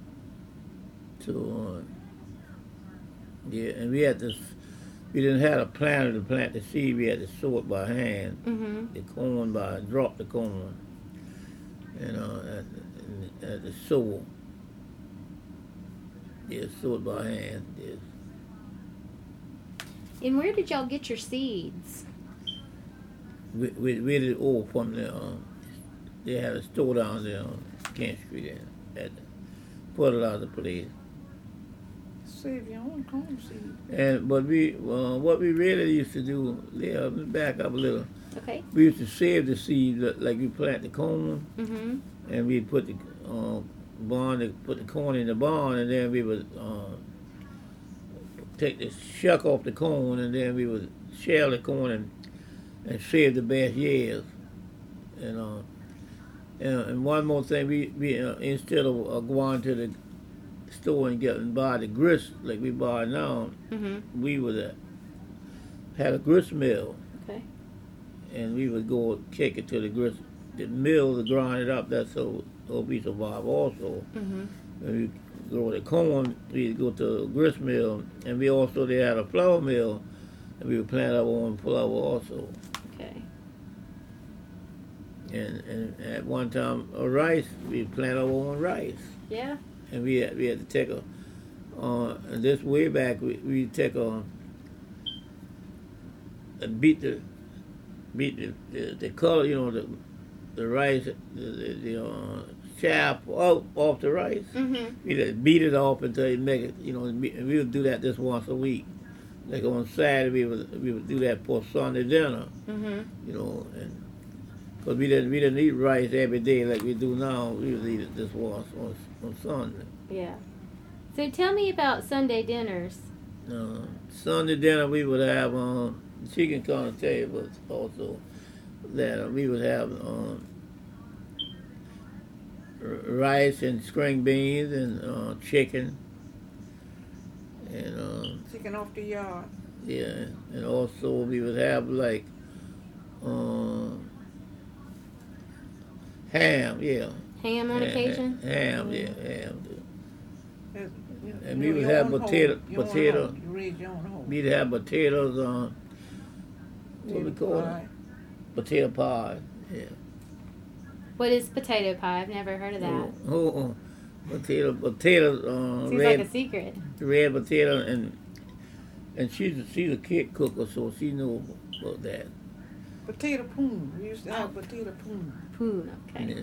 yeah. And we didn't have a planter to plant the seed. We had to sow it by hand. Mm-hmm. The corn drop the corn, at the sow. Yeah, sow it by hand. Yes. And where did y'all get your seeds? We did it all from they had a store down there on Kent Street at the fertilizer place. Save your own corn seed. But what we really used to do, let me back up a little. Okay. We used to save the seed, like we plant the corn, Mm-hmm. and we'd put the barn, put the corn in the barn, and then we would take the shuck off the corn, and then we would shell the corn and save the best years. And one more thing, we instead of going to the store and getting buy the grist like we buy now, we would had a grist mill. Okay. And we would go take it to the grist, the mill to grind it up. That's how we survive also. When we grow the corn, we'd go to a grist mill, and we also they had a flour mill, and we would plant our own flour also. Okay. And at one time, rice, we plant our own rice. Yeah. And we had to take and this way back, we take beat the color, the rice, the chaff off the rice. We just beat it off until you make it, and we would do that just once a week. Like on Saturday, we would do that for Sunday dinner. And because we didn't eat rice every day like we do now. We would eat it just once on Sunday. Yeah. So tell me about Sunday dinners. Sunday dinner we would have chicken corn tables also. That we would have rice and string beans and chicken and chicken off the yard. Yeah, and also we would have like ham. Yeah. Ham on occasion. Ham. Yeah, ham. And we You would your have own home. potato. Your own home. You raise your own home. We'd have potatoes. What we call it? Potato pie. Yeah. What is potato pie? I've never heard of that. Potatoes. Seems red, like a secret. Red potato, and she's a kid cooker, so she knew about that. Potato poon. We used to have potato poon. Poon. Okay. Yeah.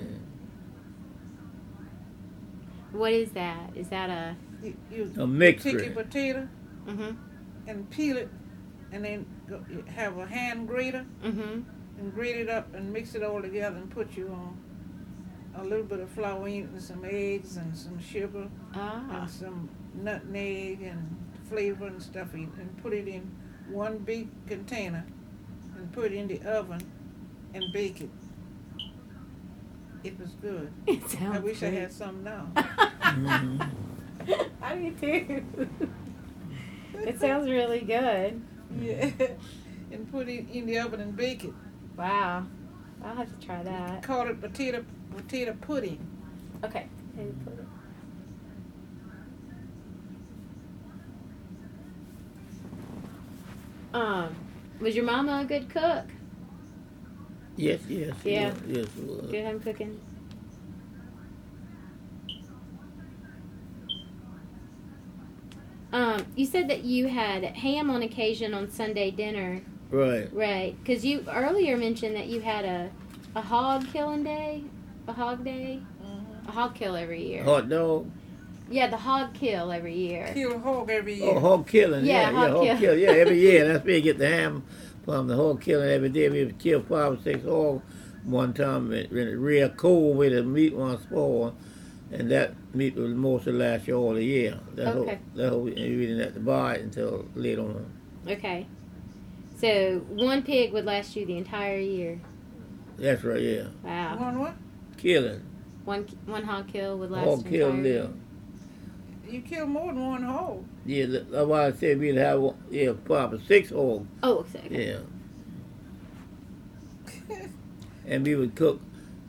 What is that? Is that a A mixture. Take your potato Mhm. and peel it, and then have a hand grater Mhm. and grate it up and mix it all together and put you on a little bit of flour in it and some eggs and some sugar and some nutmeg and flavor and stuff in, and put it in one big container and put it in the oven and bake it. It was good. It sounds I wish great. I had some now. I do too. It sounds really good. Yeah. And put it in the oven and bake it. Wow. I'll have to try that. Call it potato pudding. Okay. Was your mama a good cook? Yes. Yeah. Yes, it was. Good home cooking. You said that you had ham on occasion on Sunday dinner. Right. Right. Because you earlier mentioned that you had a hog killing day, a hog day, a hog kill every year. Hot dog. Yeah, the hog kill every year. Kill a hog every year. Oh, hog killing. Yeah, hog kill. Yeah, every year. That's where you get the ham from, the hog killing every day. We would kill 5 or 6 hogs one time in real cold where the meat was spoiled, and that meat was mostly last you all the year. That's how we didn't have to buy it until later on. Okay. So one pig would last you the entire year. That's right, yeah. Wow. One what? Killing. One hog kill would last Hog the kill, entire yeah. year. You kill more than one hog. Yeah, that's why I said we'd have 5 or 6 hogs. Oh, okay. Yeah. And we would cook,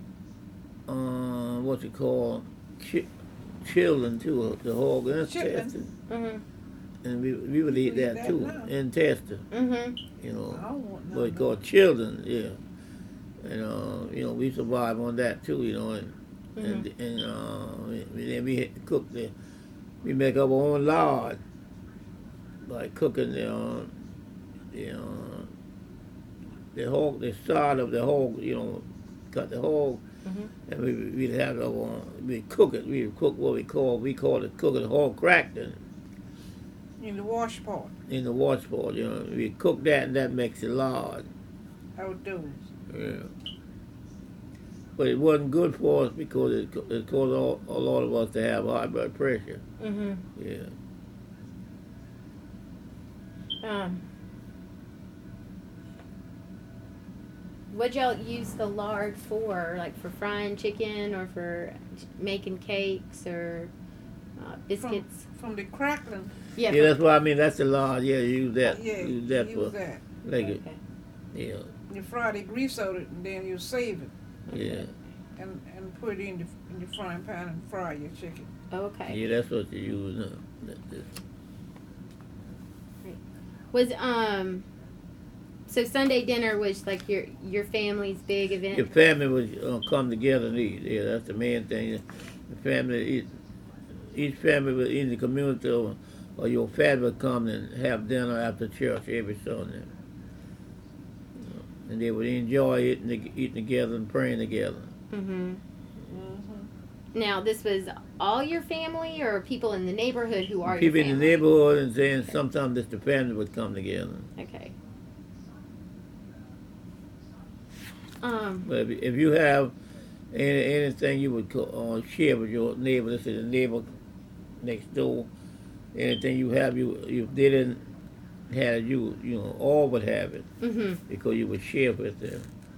what's it called, children too, the hog intestine. Mm-hmm. And we would eat that too, now. intestine. Mm-hmm. I don't want What it's called children, yeah. And we survive on that too, and then we cook we make our own lard by cooking the hog, the side of the hog, cut the hog, and we'd have we'd cook it. We'd cook what we call it cooking hog cracked in the wash pot. In the wash pot, we cook that, and that makes it lard. Outdoors. Yeah. but it wasn't good for us because it caused a lot of us to have high blood pressure. Mm-hmm. Yeah. What'd y'all use the lard for? Like for frying chicken or for making cakes or biscuits? From the crackling. Yeah, that's what I mean. That's the lard. Yeah, use that. Yeah, use that use for that. like okay. Yeah. You fry the grease out it, and then you save it. Yeah. And put it in the frying pan and fry your chicken. Okay. Yeah, that's what you use. Was so Sunday dinner was like your family's big event? Your family would come together and eat. Yeah, that's the main thing. The family, each family in the community or your family would come and have dinner after church every Sunday. And they would enjoy eating together and praying together. Mm-hmm. Now, this was all your family or people in the neighborhood who are people your family? People in the neighborhood, and then sometimes just the family would come together. Okay. But if you have anything you would share with your neighbor, let's say the neighbor next door, anything you have you didn't have, you all would have it. Mm-hmm. Because you would share with them.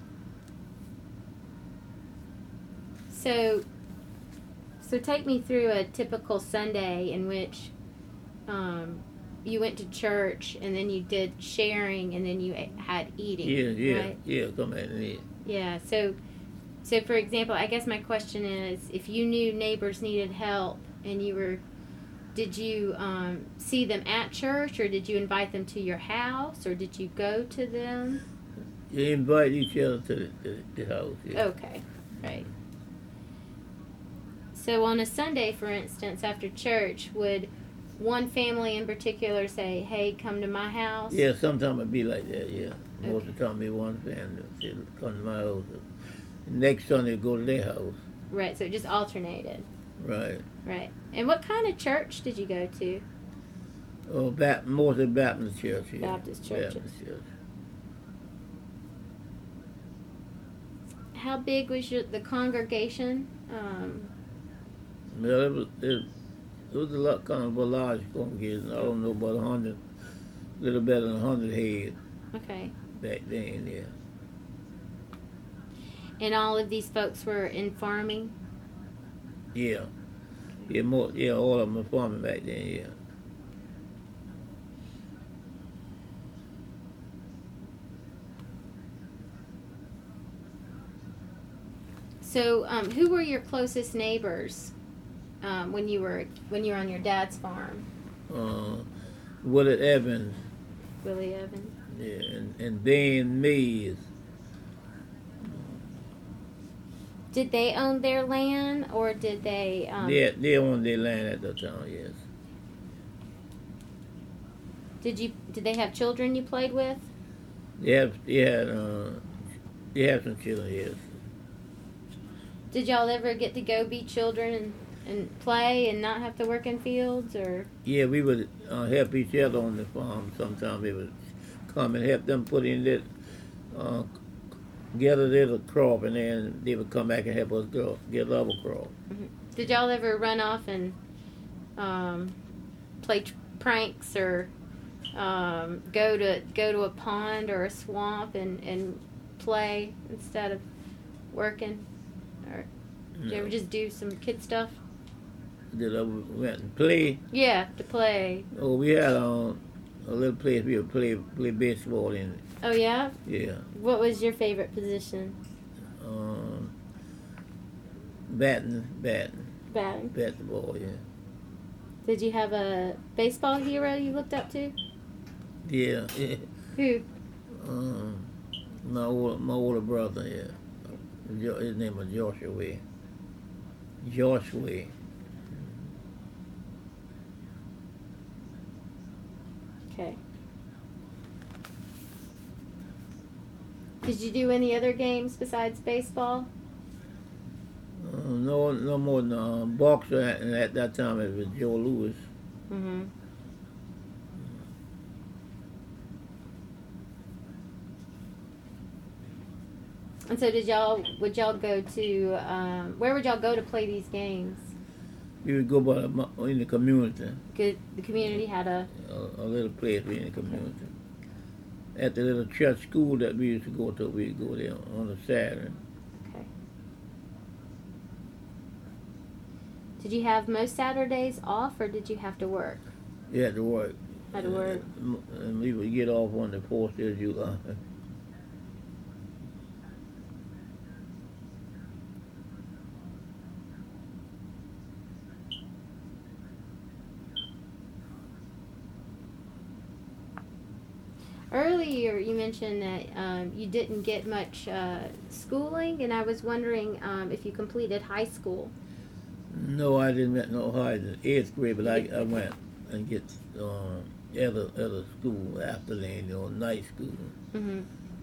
So take me through a typical Sunday in which you went to church and then you did sharing and then you had eating. Yeah, come ahead and eat. Yeah, so for example, I guess my question is, if you knew neighbors needed help and did you see them at church, or did you invite them to your house, or did you go to them? You invite each other to the house. Yeah. Okay, right. So on a Sunday, for instance, after church, would one family in particular say, "Hey, come to my house"? Yeah, sometimes it'd be like that. Yeah, most Okay. of the time, be one family say, come to my house. Next Sunday, go to their house. Right. So it just alternated. Right. Right. And what kind of church did you go to? Oh, mostly Baptist church. Yeah. Baptist churches. Baptist church. How big was the congregation? Well, it was a lot, kind of a large congregation. I don't know, about 100, a little better than 100 head Okay. back then, yeah. And all of these folks were in farming? Yeah. Yeah, all of them were farming back then, yeah. So, who were your closest neighbors when you were on your dad's farm? Willie Evans. Willie Evans. Yeah, and Ben Mees. Did they own their land, or did they? They owned their land at the time, yes. Did they have children you played with? They have some children, yes. Did y'all ever get to go be children and play and not have to work in fields, or? Yeah, we would help each other on the farm. Sometimes they would come and help them put in that, gather their crop, and then they would come back and help us get other crop. Mm-hmm. Did y'all ever run off and play pranks, or go to a pond or a swamp and play instead of working? Or did you ever just do some kid stuff? Did I went and play? Yeah, to play. Oh, we had a little place we would play baseball in. Oh yeah? Yeah. What was your favorite position? Batting. Batting. Bat the ball, yeah. Did you have a baseball hero you looked up to? Yeah. Who? My older brother, yeah. His name was Joshua. Joshua. Okay. Did you do any other games besides baseball? No more than boxer, and at that time it was Joe Louis. Mm-hmm. And so would y'all go to, where would y'all go to play these games? We would go in the community. The community had a little place in the community. At the little church school that we used to go to, we'd go there on a Saturday. Okay. Did you have most Saturdays off, or did you have to work? You had to work. Had to work. And we would get off on the 4th of July. Earlier, you mentioned that you didn't get much schooling, and I was wondering if you completed high school. No, I didn't get no higher than 8th grade, but I went and get other school after that, night school. Mm-hmm.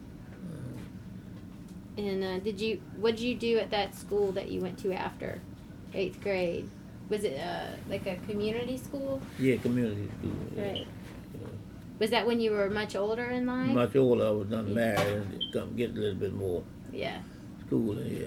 And what did you do at that school that you went to after 8th grade? Was it like a community school? Yeah, community school. Yeah. Right. Was that when you were much older in life? Much older. I was not married and come get a little bit more schooling, yeah.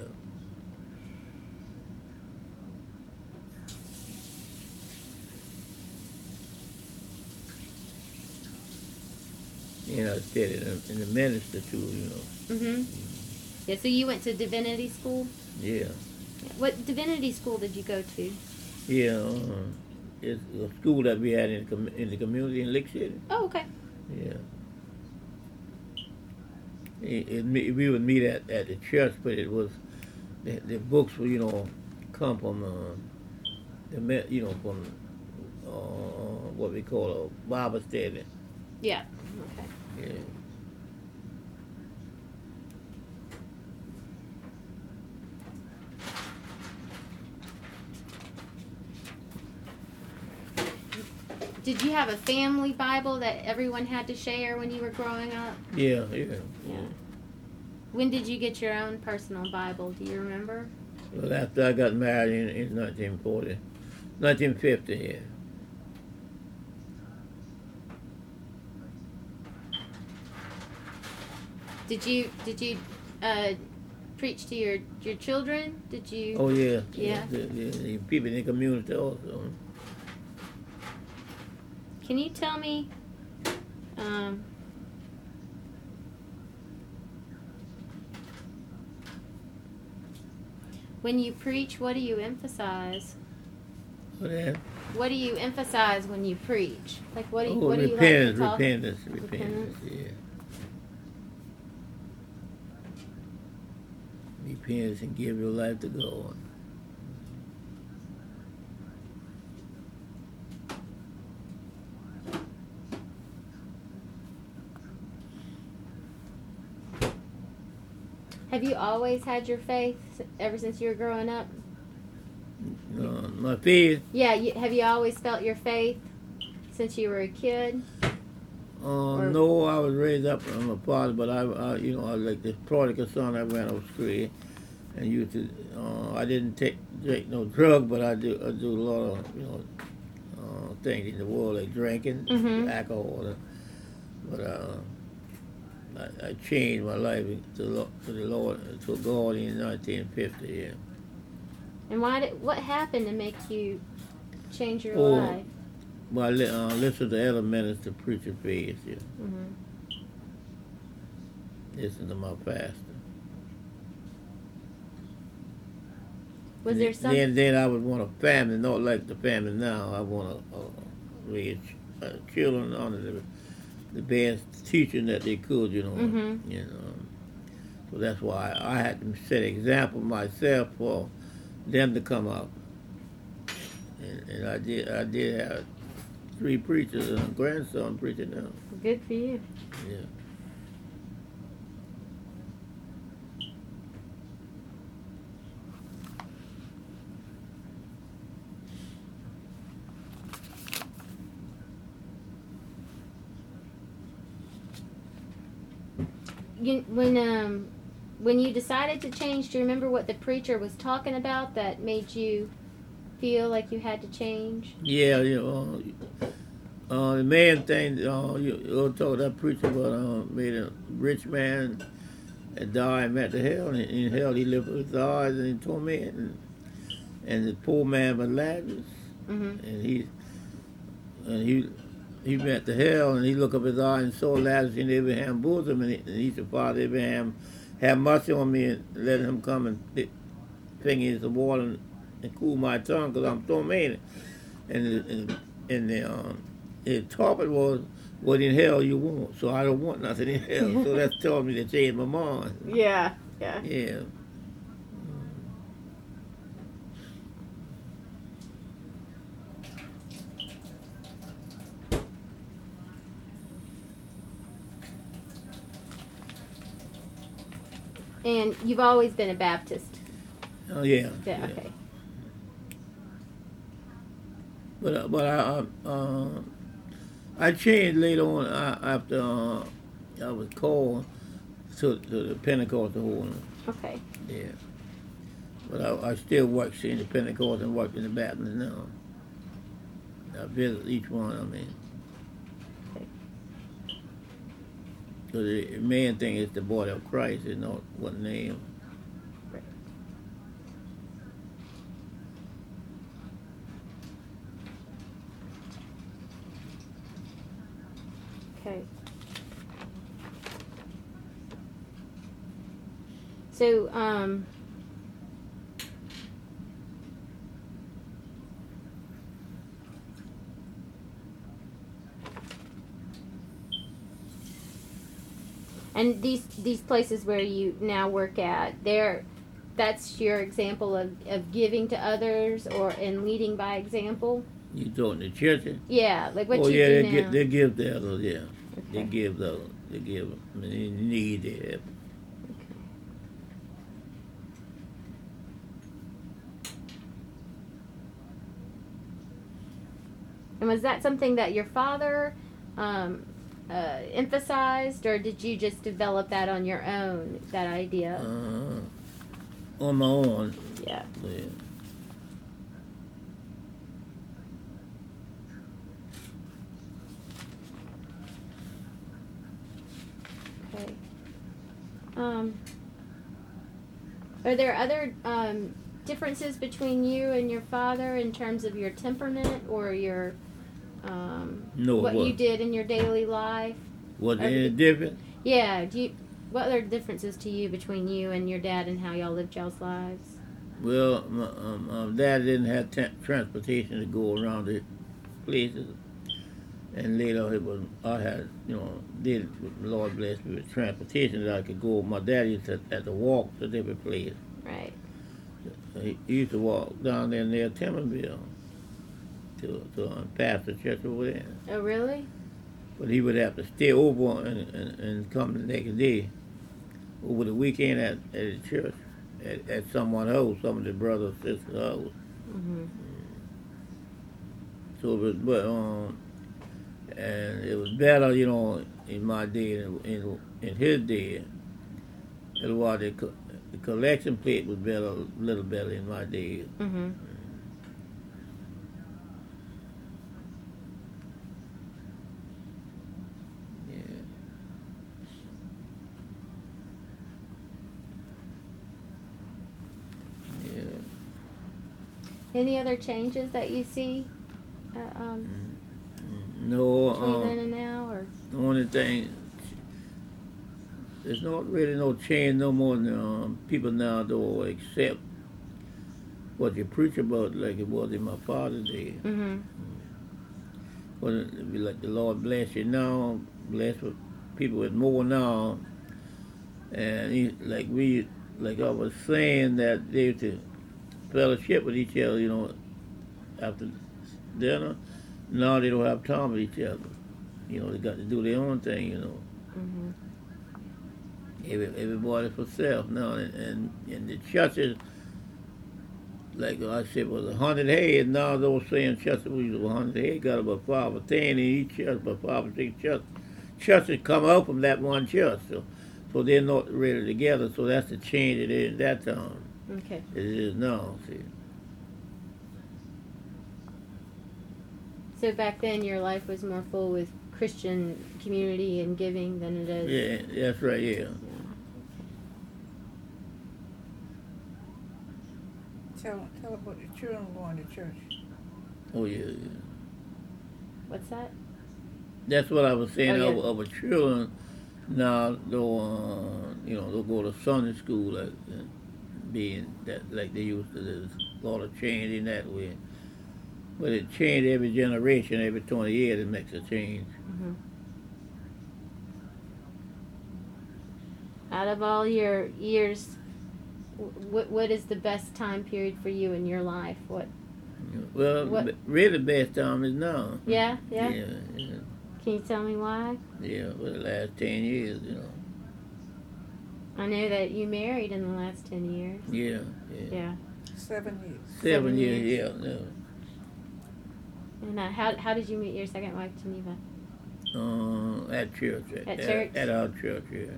I studied in the ministry too, Mm-hmm. Yeah, so you went to divinity school? Yeah. What divinity school did you go to? Yeah, it's a school that we had in the community in Lake City. Oh, okay. Yeah. We would meet at the church, but it was the books were come from from what we call a Bible study. Yeah. Okay. Yeah. Did you have a family Bible that everyone had to share when you were growing up? Yeah. When did you get your own personal Bible? Do you remember? Well, after I got married in 1950, yeah. Did you preach to your children? Did you? Oh yeah. Yeah. The people in the community also. Can you tell me? When you preach, what do you emphasize? What do you emphasize when you preach? Like what do you like to talk? Repentance, yeah. Repent and give your life to God. Have you always had your faith ever since you were growing up? My faith? Yeah, have you always felt your faith since you were a kid? No, I was raised up on my father, but I like the prodigal son. I went astray, and used to. I didn't drink no drug, but I do a lot of things in the world like drinking, alcohol. But I changed my life to the Lord, to God in 1950. Yeah. And what happened to make you change your life? Well, I listened to other ministers preach the faith. Yeah. Mm-hmm. Listen to my pastor. Was there something? Then I would want a family, not like the family now. I want to raise children under the best teaching that they could, So that's why I had to set an example myself for them to come up. And I did have 3 preachers and a grandson preaching now. Good for you. Yeah. When you decided to change, do you remember what the preacher was talking about that made you feel like you had to change? Yeah, the main thing, you talk that preacher about made a rich man and died and went to hell. And in hell he lived with his eyes and in torment. And the poor man was Lazarus. And he went to hell, and he looked up his eye and saw Lazarus in Abraham's bosom, and he said, Father Abraham, have mercy on me and let him come and fingers the water and cool my tongue, because I'm tormented. And the topic was, what in hell you want? So I don't want nothing in hell. So that's telling me to change my mind. Yeah. Yeah. And you've always been a Baptist? Oh, yeah. Yeah. Okay. But I changed later on after I was called to the Pentecostal holiness. Okay. Yeah. But I still work in the Pentecostal and work in the Baptist now. I visit each one, I mean. So the main thing is the body of Christ, is not what name. Right. Okay. So, and these places where you now work at, that's your example of giving to others and leading by example? You talking to churches? Yeah, like what you do now. They give the others, yeah. Okay. They give those. They give them. They need it. And was that something that your father emphasized, or did you just develop that on your own, that idea? On my own. Yeah. Okay. Are there other differences between you and your father in terms of your temperament or your what you did in your daily life? Was there any difference? Yeah. What are the differences to you between you and your dad and how y'all lived y'all's lives? Well, my dad didn't have transportation to go around the places, and later I had, the Lord bless me with transportation that I could go. My dad used to have to walk to different places. Right. He used to walk down there near Timberville to pastor church over there. Oh, really? But he would have to stay over and come the next day over the weekend at the church at someone's house, some of the brothers or sisters' house. Mm-hmm. So it was, and it was better, in my day than in his day. That's why the collection plate was better, a little better in my day. Mm-hmm. Any other changes that you see? No. Between then and now, or the only thing, there's not really no change no more than people now don't accept what you preach about like it was in my father's day. Mm-hmm. But it'd be like the Lord bless you now, bless with people with more now, and like I was saying that they used to fellowship with each other, after dinner. Now they don't have time with each other. They got to do their own thing, Mm-hmm. Everybody for self now. And the churches, like I said, was 100 heads. Now those same churches was 100 heads, got about 5 or 10 in each church, about 5 or 6 churches come out from that one church. So they're not really together. So that's the change it is that time. Okay. It is now, see. So back then your life was more full with Christian community and giving than it is. Yeah, that's right, yeah. children going to church? Oh, yeah. What's that? That's what I was saying. Oh, yeah. Of our children now, they'll go to Sunday school, being that like they used to. There's a lot of change in that way, but it changed every generation. Every 20 years, it makes a change. Mm-hmm. Out of all your years, what is the best time period for you in your life? Well, really, best time is now. Yeah. Yeah. Can you tell me why? Yeah, for the last 10 years, I know that you married in the last 10 years. Yeah. 7 years. 7 years, yeah. And how did you meet your second wife, Geneva? At church. At church? At our church, yeah.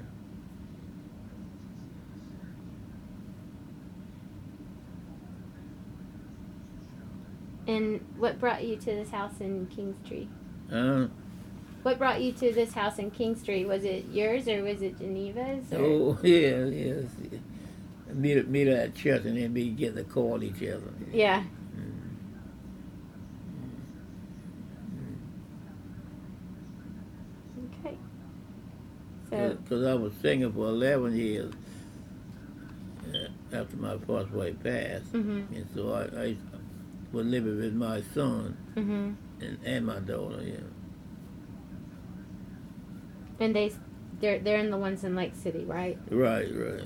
And what brought you to this house in Kingstree? Huh? What brought you to this house in Kingstree? Was it yours or was it Geneva's? Or? Oh, yes. Meet her at church and then we get to call each other. Yeah. Okay. So. Because I was singing for 11 years after my first wife passed. Mm-hmm. And so I was living with my son Mm-hmm. and my daughter, yeah. And they're in the ones in Lake City, right? Right, yeah.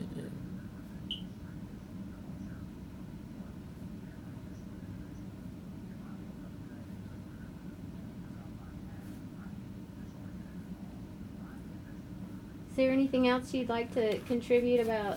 Is there anything else you'd like to contribute about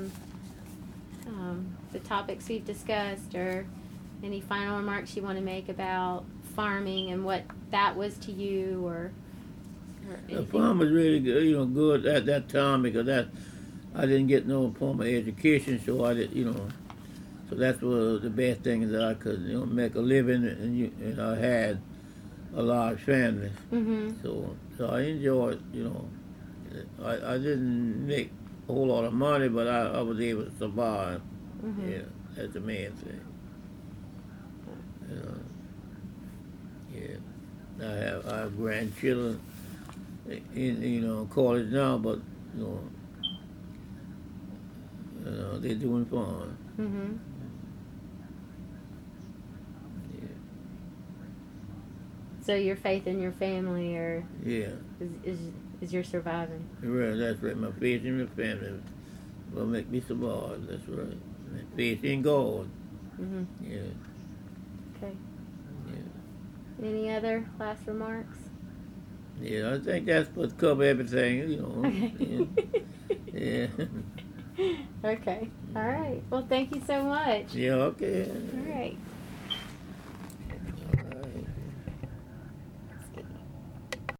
the topics we've discussed, or any final remarks you want to make about farming and what that was to you, or The farm was really good, good at that time because I didn't get no formal education, so I did, so that's one of the best things that I could, make a living, and I had a large family. Mm-hmm. So I enjoyed, I didn't make a whole lot of money, but I was able to survive. Mm-hmm. Yeah, that's the main thing. Yeah, I have grandchildren in college now, but they're doing fine. Mm-hmm. Yeah. So your faith in your family, Yeah. is your surviving? Right, that's right. My faith in my family will make me survive. That's right. My faith in God. Mm-hmm. Yeah. Okay. Yeah. Any other last remarks? Yeah, I think that's what cover everything. Okay. Yeah. Okay. All right. Well, thank you so much. Yeah. Okay. All right.